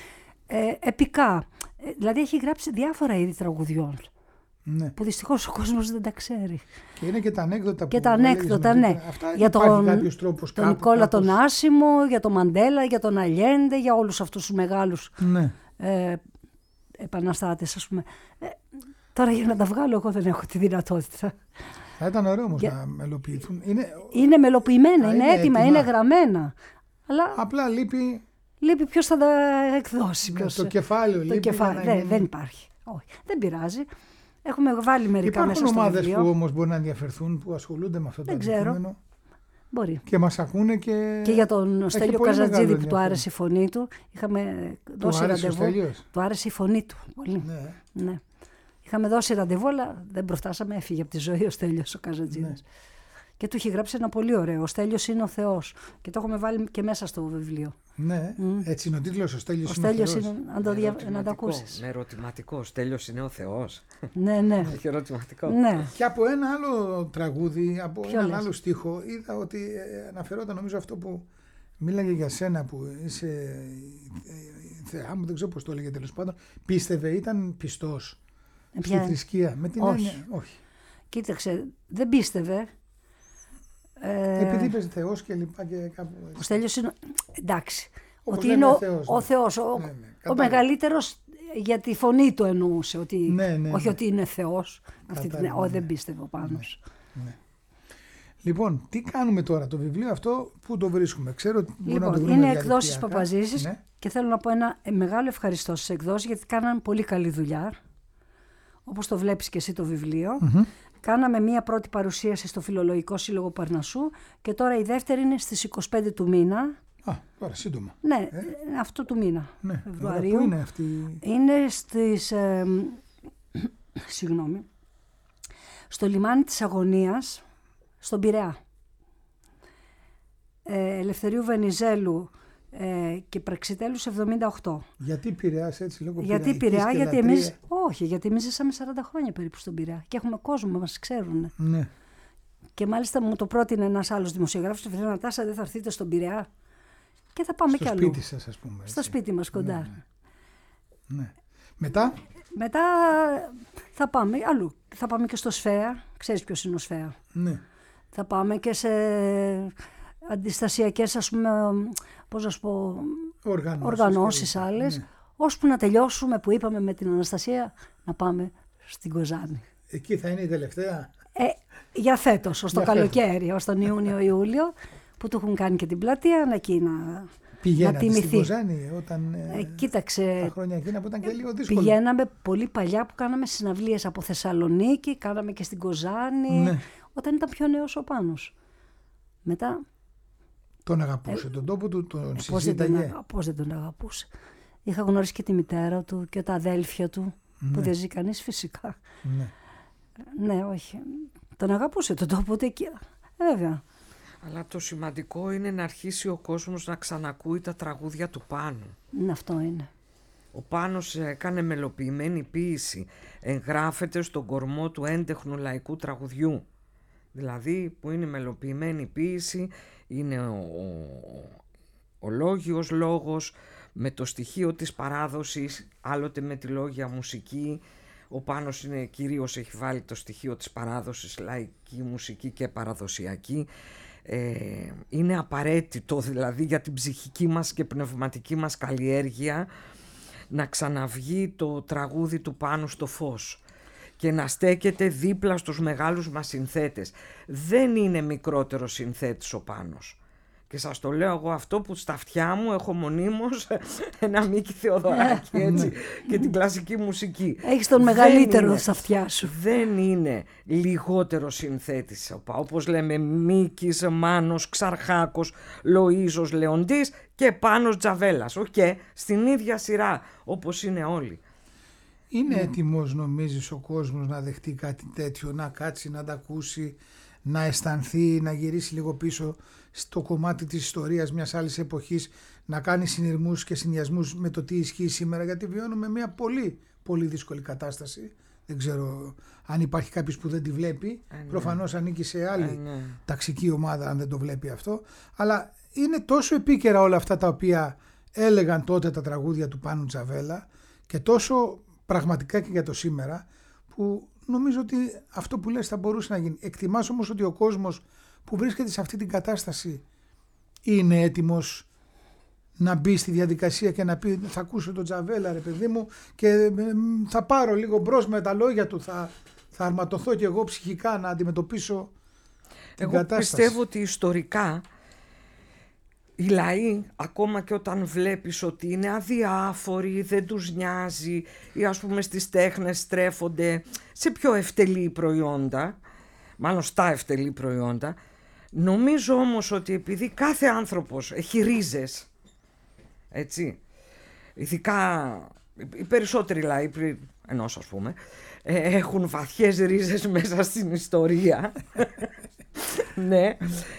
Ε, επικά, ε, δηλαδή έχει γράψει διάφορα είδη τραγουδιών. Ναι. Που δυστυχώς ο κόσμος δεν τα ξέρει. Και είναι και τα ανέκδοτα που και τα ανέκδοτα, ναι. Αυτά για τον, τρόπος, τον κάπου, Νικόλα κάπως... τον Άσιμο, για τον Μαντέλα, για τον Αλιέντε, για όλους αυτούς τους μεγάλους ναι. ε, επαναστάτες, ας πούμε. Ε, τώρα για να τα βγάλω εγώ δεν έχω τη δυνατότητα. Θα ήταν ωραίο όμως για... να μελοποιηθούν. Είναι, είναι μελοποιημένα, είναι, είναι έτοιμα, έτοιμα, είναι γραμμένα. Αλλά... Απλά λείπει... Λείπει ποιος θα τα εκδώσει. Ναι, το κεφάλαιο το λείπει. Κεφάλι. Δεν, δεν υπάρχει. Όχι, δεν πειράζει. Έχουμε βάλει μερικά μέσα στο βιβλίο. Υπάρχουν ομάδες που όμως μπορεί να ενδιαφερθούν, που ασχολούνται με αυτό το αντικείμενο. Μπορεί. Και μας ακούνε και... Και για τον Στέλιο Καζατζίδη που του άρεσε η φωνή του. Είχαμε δώσει ραντεβού. Του άρεσε η φωνή του. Πολύ. Ναι. Ναι. Είχαμε δώσει ραντεβού, αλλά δεν προφτάσαμε. Έφυγε από τη ζωή ο Στέλιος ο Καζατζίδης. Ναι. Και του είχε γράψει ένα πολύ ωραίο. Ο Στέλιος είναι ο Θεός. Και το έχουμε βάλει και μέσα στο βιβλίο. Ναι, mm. έτσι είναι ο τίτλος. Ο Στέλιος ο είναι ο Θεός. Είναι, αν το δια... να το ακούσεις. Με ερωτηματικό. Ο Στέλιος είναι ο Θεός. Ναι, ναι. Έχει ερωτηματικό. Ναι. Και από ένα άλλο τραγούδι, από Ποιο έναν λες? άλλο στίχο, είδα ότι αναφερόταν νομίζω αυτό που μίλαγε για σένα, που είσαι θεά μου, δεν ξέρω πώς το έλεγε τέλος πάντων. Πίστευε, ήταν πιστός ε, στη θρησκεία. Με την όχι. έννοια, όχι. Κοίταξε, δεν πίστευε. Ε, Επειδή είπες Θεός και λοιπά και κάπου... Ο Στέλιος είναι... Εντάξει. Όπως ότι είναι ο Θεός, ο, ναι. Θεός, ο, ναι, ναι, ο μεγαλύτερος για τη φωνή του εννοούσε. Ότι, ναι, ναι, όχι ναι. ότι είναι Θεός. Αυτή την, ναι, ο, ναι. δεν πίστευε ο Πάνος. Ναι, ναι. Λοιπόν, τι κάνουμε τώρα, το βιβλίο αυτό, πού το βρίσκουμε? Ξέρω ότι λοιπόν, να το βρούμε είναι εκδόσεις Παπαζήσης, ναι. Και θέλω να πω ένα μεγάλο ευχαριστώ στις εκδόσεις, γιατί κάναν πολύ καλή δουλειά. Όπως το βλέπεις και εσύ το βιβλίο. Mm-hmm. Κάναμε μία πρώτη παρουσίαση στο Φιλολογικό Σύλλογο Παρνασσού και τώρα η δεύτερη είναι στις είκοσι πέντε του μήνα. Α, τώρα σύντομα. Ναι, ε? αυτό του μήνα. Ναι. Φεβρουαρίου. Πού είναι αυτή? Είναι στις... Ε, συγγνώμη. Στο λιμάνι της Αγωνίας, στον Πειραιά. Ε, Ελευθερίου Βενιζέλου ε, και Πραξιτέλους εβδομήντα οκτώ. Γιατί Πειραιάς έτσι λόγω Γιατί Πειραιά, γιατί εμείς... Όχι, γιατί εμείς ζήσαμε σαράντα χρόνια περίπου στον Πειραιά και έχουμε κόσμο, μας ξέρουν. Ναι. Και μάλιστα μου το πρότεινε ένας άλλος δημοσιογράφος, του Νατάσα, δεν θα έρθετε στον Πειραιά? Και θα πάμε στο κι αλλού. Στο σπίτι σας, ας πούμε. Έτσι. Στο σπίτι μας κοντά. Ναι, ναι. Ναι. Μετά? Μετά θα πάμε αλλού. Θα πάμε και στο Σφαία. Ξέρεις ποιος είναι ο Σφαία? Ναι. Θα πάμε και σε αντιστασιακές, ας πούμε, πώς να σου πω, οργανώσεις, οργανώσεις άλλες. Ναι. Ώσπου να τελειώσουμε, που είπαμε με την Αναστασία, να πάμε στην Κοζάνη. Εκεί θα είναι η τελευταία? Ε, για φέτος, ως το καλοκαίρι, ως τον Ιούνιο-Ιούλιο, που του έχουν κάνει και την πλατεία, εκεί να Πηγαίνατε να τιμηθεί. στην Κοζάνη όταν. Ε, κοίταξε. Τα χρόνια εκείνα που ήταν και λίγο δύσκολο. Πηγαίναμε πολύ παλιά που κάναμε συναυλίες από Θεσσαλονίκη, κάναμε και στην Κοζάνη. Ναι. Όταν ήταν πιο νέος ο Πάνος. Μετά. Τον αγαπούσε ε, τον τόπο του, τον ε, συζήταγε. Πώς δεν τον αγαπούσε. Είχα γνωρίσει και τη μητέρα του και τα αδέλφια του, ναι. που δεν ζει κανείς φυσικά. Ναι. Ναι, όχι. Τον αγαπούσε τον τόπο του εκεί. Βέβαια. Αλλά το σημαντικό είναι να αρχίσει ο κόσμος να ξανακούει τα τραγούδια του Πάνου. Ναι, αυτό είναι. Ο Πάνος έκανε μελοποιημένη ποίηση. Εγγράφεται στον κορμό του έντεχνου λαϊκού τραγουδιού. Δηλαδή που είναι μελοποιημένη ποίηση, είναι ο, ο, ο λόγιος λόγος με το στοιχείο της παράδοσης, άλλοτε με τη λόγια μουσική. Ο Πάνος είναι, κυρίως έχει βάλει το στοιχείο της παράδοσης, λαϊκή μουσική και παραδοσιακή. Ε, είναι απαραίτητο δηλαδή για την ψυχική μας και πνευματική μας καλλιέργεια να ξαναβγεί το τραγούδι του Πάνου στο φως και να στέκεται δίπλα στους μεγάλους μας συνθέτες. Δεν είναι μικρότερος συνθέτης ο Πάνος. Και σας το λέω εγώ αυτό που στα αυτιά μου έχω μονίμως ένα Μίκη Θεοδωράκη, έτσι, και την κλασική μουσική. Έχεις τον μεγαλύτερο στα αυτιά σου. Δεν είναι λιγότερο συνθέτης, όπως λέμε Μίκης, Μάνος, Ξαρχάκος, Λοΐζος, Λεοντής και Πάνος Τζαβέλας. Οκ, okay, στην ίδια σειρά όπως είναι όλοι. Είναι mm. έτοιμος νομίζεις ο κόσμος να δεχτεί κάτι τέτοιο, να κάτσει, να τα ακούσει, να αισθανθεί, να γυρίσει λίγο πίσω στο κομμάτι της ιστορίας μιας άλλης εποχής, να κάνει συνειρμούς και συνδυασμούς με το τι ισχύει σήμερα, γιατί βιώνουμε μια πολύ πολύ δύσκολη κατάσταση. Δεν ξέρω αν υπάρχει κάποιος που δεν τη βλέπει, ε, ναι. προφανώς ανήκει σε άλλη ε, ναι. ταξική ομάδα αν δεν το βλέπει αυτό, αλλά είναι τόσο επίκαιρα όλα αυτά τα οποία έλεγαν τότε τα τραγούδια του Πάνου Τζαβέλα και τόσο πραγματικά και για το σήμερα, που νομίζω ότι αυτό που λες θα μπορούσε να γίνει. Εκτιμάς όμως ότι ο κόσμος που βρίσκεται σε αυτή την κατάσταση είναι έτοιμος να μπει στη διαδικασία και να πει θα ακούσω τον Τζαβέλα ρε παιδί μου και θα πάρω λίγο μπρος με τα λόγια του, θα, θα αρματωθώ και εγώ ψυχικά να αντιμετωπίσω την εγώ κατάσταση. Εγώ πιστεύω ότι ιστορικά οι λαοί, ακόμα και όταν βλέπεις ότι είναι αδιάφοροι, δεν τους νοιάζει ή ας πούμε στις τέχνες στρέφονται σε πιο ευτελή προϊόντα, μάλλον στα ευτελή προϊόντα, νομίζω όμως ότι επειδή κάθε άνθρωπος έχει ρίζες, έτσι, ειδικά οι περισσότεροι λαοί, ενός ας πούμε, έχουν βαθιές ρίζες μέσα στην ιστορία, ναι,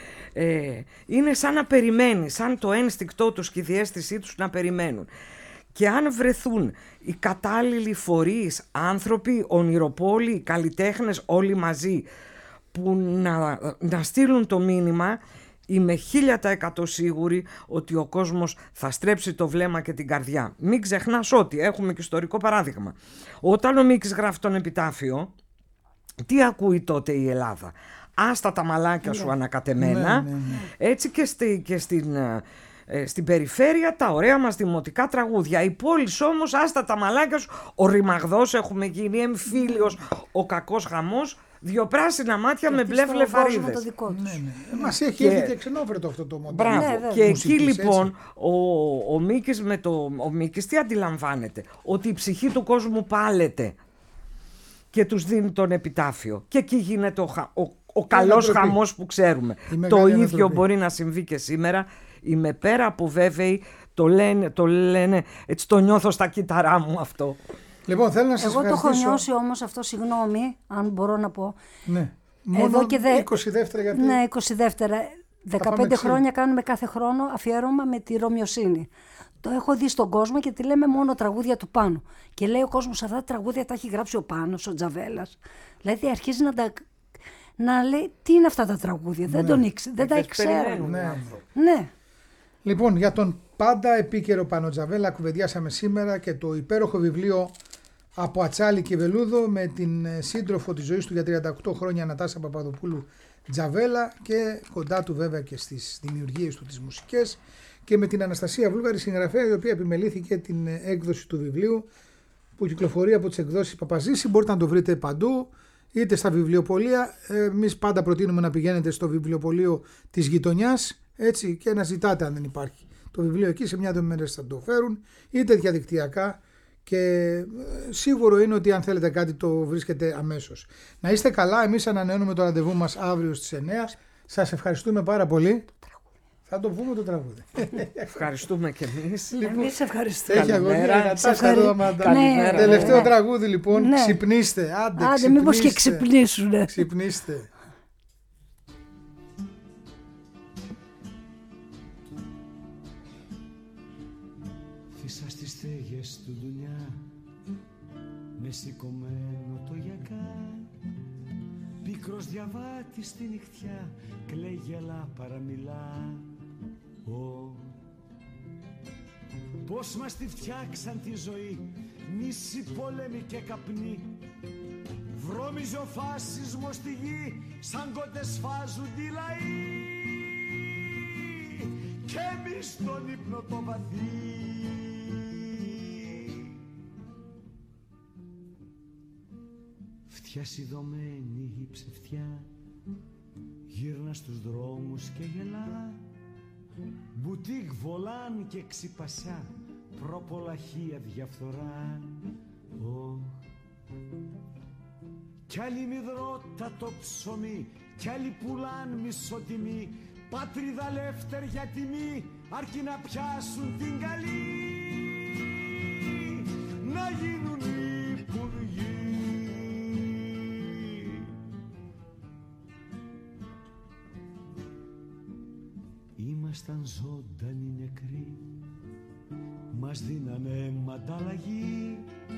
Ε, είναι σαν να περιμένει, σαν το ένστικτό τους και η διαίσθησή τους να περιμένουν. Και αν βρεθούν οι κατάλληλοι φορείς, άνθρωποι, ονειροπόλοι, καλλιτέχνες όλοι μαζί που να, να στείλουν το μήνυμα, είμαι χίλια τα εκατό σίγουρη ότι ο κόσμος θα στρέψει το βλέμμα και την καρδιά. Μην ξεχνάς ότι έχουμε και ιστορικό παράδειγμα. Όταν ο Μίκης γράφει τον επιτάφιο, τι ακούει τότε η Ελλάδα? Άστα τα μαλάκια σου ανακατεμένα, ναι, ναι, ναι. Έτσι και, στη, και στην, ε, στην περιφέρεια τα ωραία μας δημοτικά τραγούδια. Η πόλη όμως άστα τα μαλάκια σου, ο ρημαγδός έχουμε γίνει, εμφύλιος, ο κακός χαμός, δύο πράσινα μάτια και με μπλε βλεφαρίδες. Ναι, ναι. Μας έχει έρθει και ξενόφερτο αυτό το μοντέλο. Μπράβο. Ναι, και εκεί λοιπόν ο, ο, Μίκης με το, ο Μίκης τι αντιλαμβάνεται? Ότι η ψυχή του κόσμου πάλεται και τους δίνει τον επιτάφιο. Και εκεί γίνεται ο, ο, ο καλός χαμός που ξέρουμε. Το ίδιο ανατροπή. Μπορεί να συμβεί και σήμερα. Είμαι πέρα από βέβαιη, το λένε, το λένε, έτσι το νιώθω στα κύτταρά μου αυτό. Λοιπόν, θέλω να σας Εγώ το έχω νιώσει όμως αυτό, συγγνώμη, αν μπορώ να πω. Ναι, μόνο εδώ και δε... είκοσι δεύτερα γιατί... Ναι, είκοσι δεύτερα. δεκαπέντε χρόνια κάνουμε κάθε χρόνο αφιέρωμα με τη Ρωμιοσύνη. Το έχω δει στον κόσμο και τη λέμε μόνο τραγούδια του Πάνου. Και λέει ο κόσμος αυτά τα τραγούδια τα έχει γράψει ο Πάνος, ο Τζαβέλας. Δηλαδή αρχίζει να τα... να λέει τι είναι αυτά τα τραγούδια. Ναι. Δεν, τον ήξε, δεν τα ήξερα. Ναι. Ναι. Λοιπόν, για τον πάντα επίκαιρο Πάνο Τζαβέλα κουβεντιάσαμε σήμερα και το υπέροχο βιβλίο Από Ατσάλι και Βελούδο με την σύντροφο της ζωής του για τριάντα οκτώ χρόνια Νατάσα Παπαδοπούλου Τζαβέλα και κοντά του βέβαια και στις δημιουργίες του τις μουσικές και με την Αναστασία Βούλγαρη συγγραφέα, η οποία επιμελήθηκε την έκδοση του βιβλίου που κυκλοφορεί από τις εκδόσεις Παπαζήση. Μπορείτε να το βρείτε παντού, είτε στα βιβλιοπωλεία. Εμείς πάντα προτείνουμε να πηγαίνετε στο βιβλιοπωλείο της γειτονιάς, έτσι, και να ζητάτε αν δεν υπάρχει το βιβλίο εκεί, σε μια-δύο μέρες θα το φέρουν, είτε διαδικτυακά, και σίγουρο είναι ότι αν θέλετε κάτι το βρίσκετε αμέσως. Να είστε καλά, εμείς ανανεώνουμε το ραντεβού μας αύριο στις εννιά. Σας ευχαριστούμε πάρα πολύ. Θα το πούμε το τραγούδι. Ευχαριστούμε και εμείς. Λοιπόν, εμείς ευχαριστούμε. Έχει αγωνία. Ναι, τελευταίο ναι. τραγούδι λοιπόν. Ναι. Ξυπνήστε. Άντε, Άντε ξυπνήστε. μήπως και ξυπνήσουνε. Ξυπνήστε. Φύσα στις στέγες του ντουνιά με σηκωμένο το γιακά, πίκρος διαβάτης στη νυχτιά, κλαίει γελά παραμιλά. Ω, πώς μας τη φτιάξαν τη ζωή, μίση, πόλεμη και καπνή. Βρώμιζε ο φάσισμος στη γη, σαν κότες φάζουν τη λαοί, κι εμείς τον ύπνο το βαθύ. Φτιά σιδωμένη η ψευτιά γύρνα στους δρόμους και γελά, μπουτίκ βολάν και ξυπασιά, προπολαχεία διαφθορά. Oh. Κι άλλοι μυδρότα το ψωμί, κι άλλοι πουλάν μισοτιμή, πάτριδα λεύτερ για τιμή, αρκεί να πιάσουν την καλή, να γίνουν υπουργοί. Ήμασταν ζωντανοί νεκροί, μας δίνανε ματαλλαγή,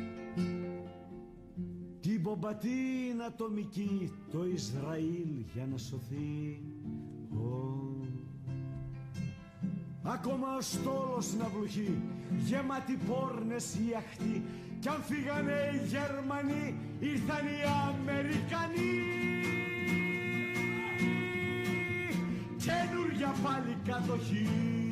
την πομπατίν ατομική, το Ισραήλ για να σωθεί. Oh. Ακόμα ο στόλος να βλουχεί, γεμάτη πόρνες οι αχτοί, κι αν φύγανε οι Γερμανοί, ήρθαν οι Αμερικανοί. Καινούρια πάλι κατοχή.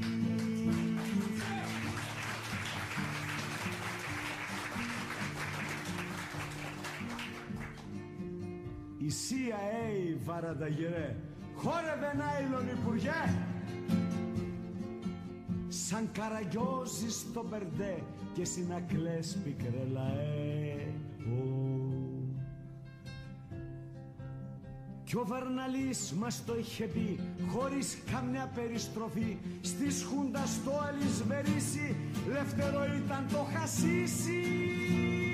Η σι άι έι βαρανταγυρέ, χόρευε νάιλον υπουργέ, σαν καραγκιόζη στο μπερντέ και συνακλές πικρελαέ. Κι ο Βαρναλής μας το είχε πει, χωρίς καμιά περιστροφή, στις Χούντας το αλυσβερίσι, λευτερό ήταν το χασίσι.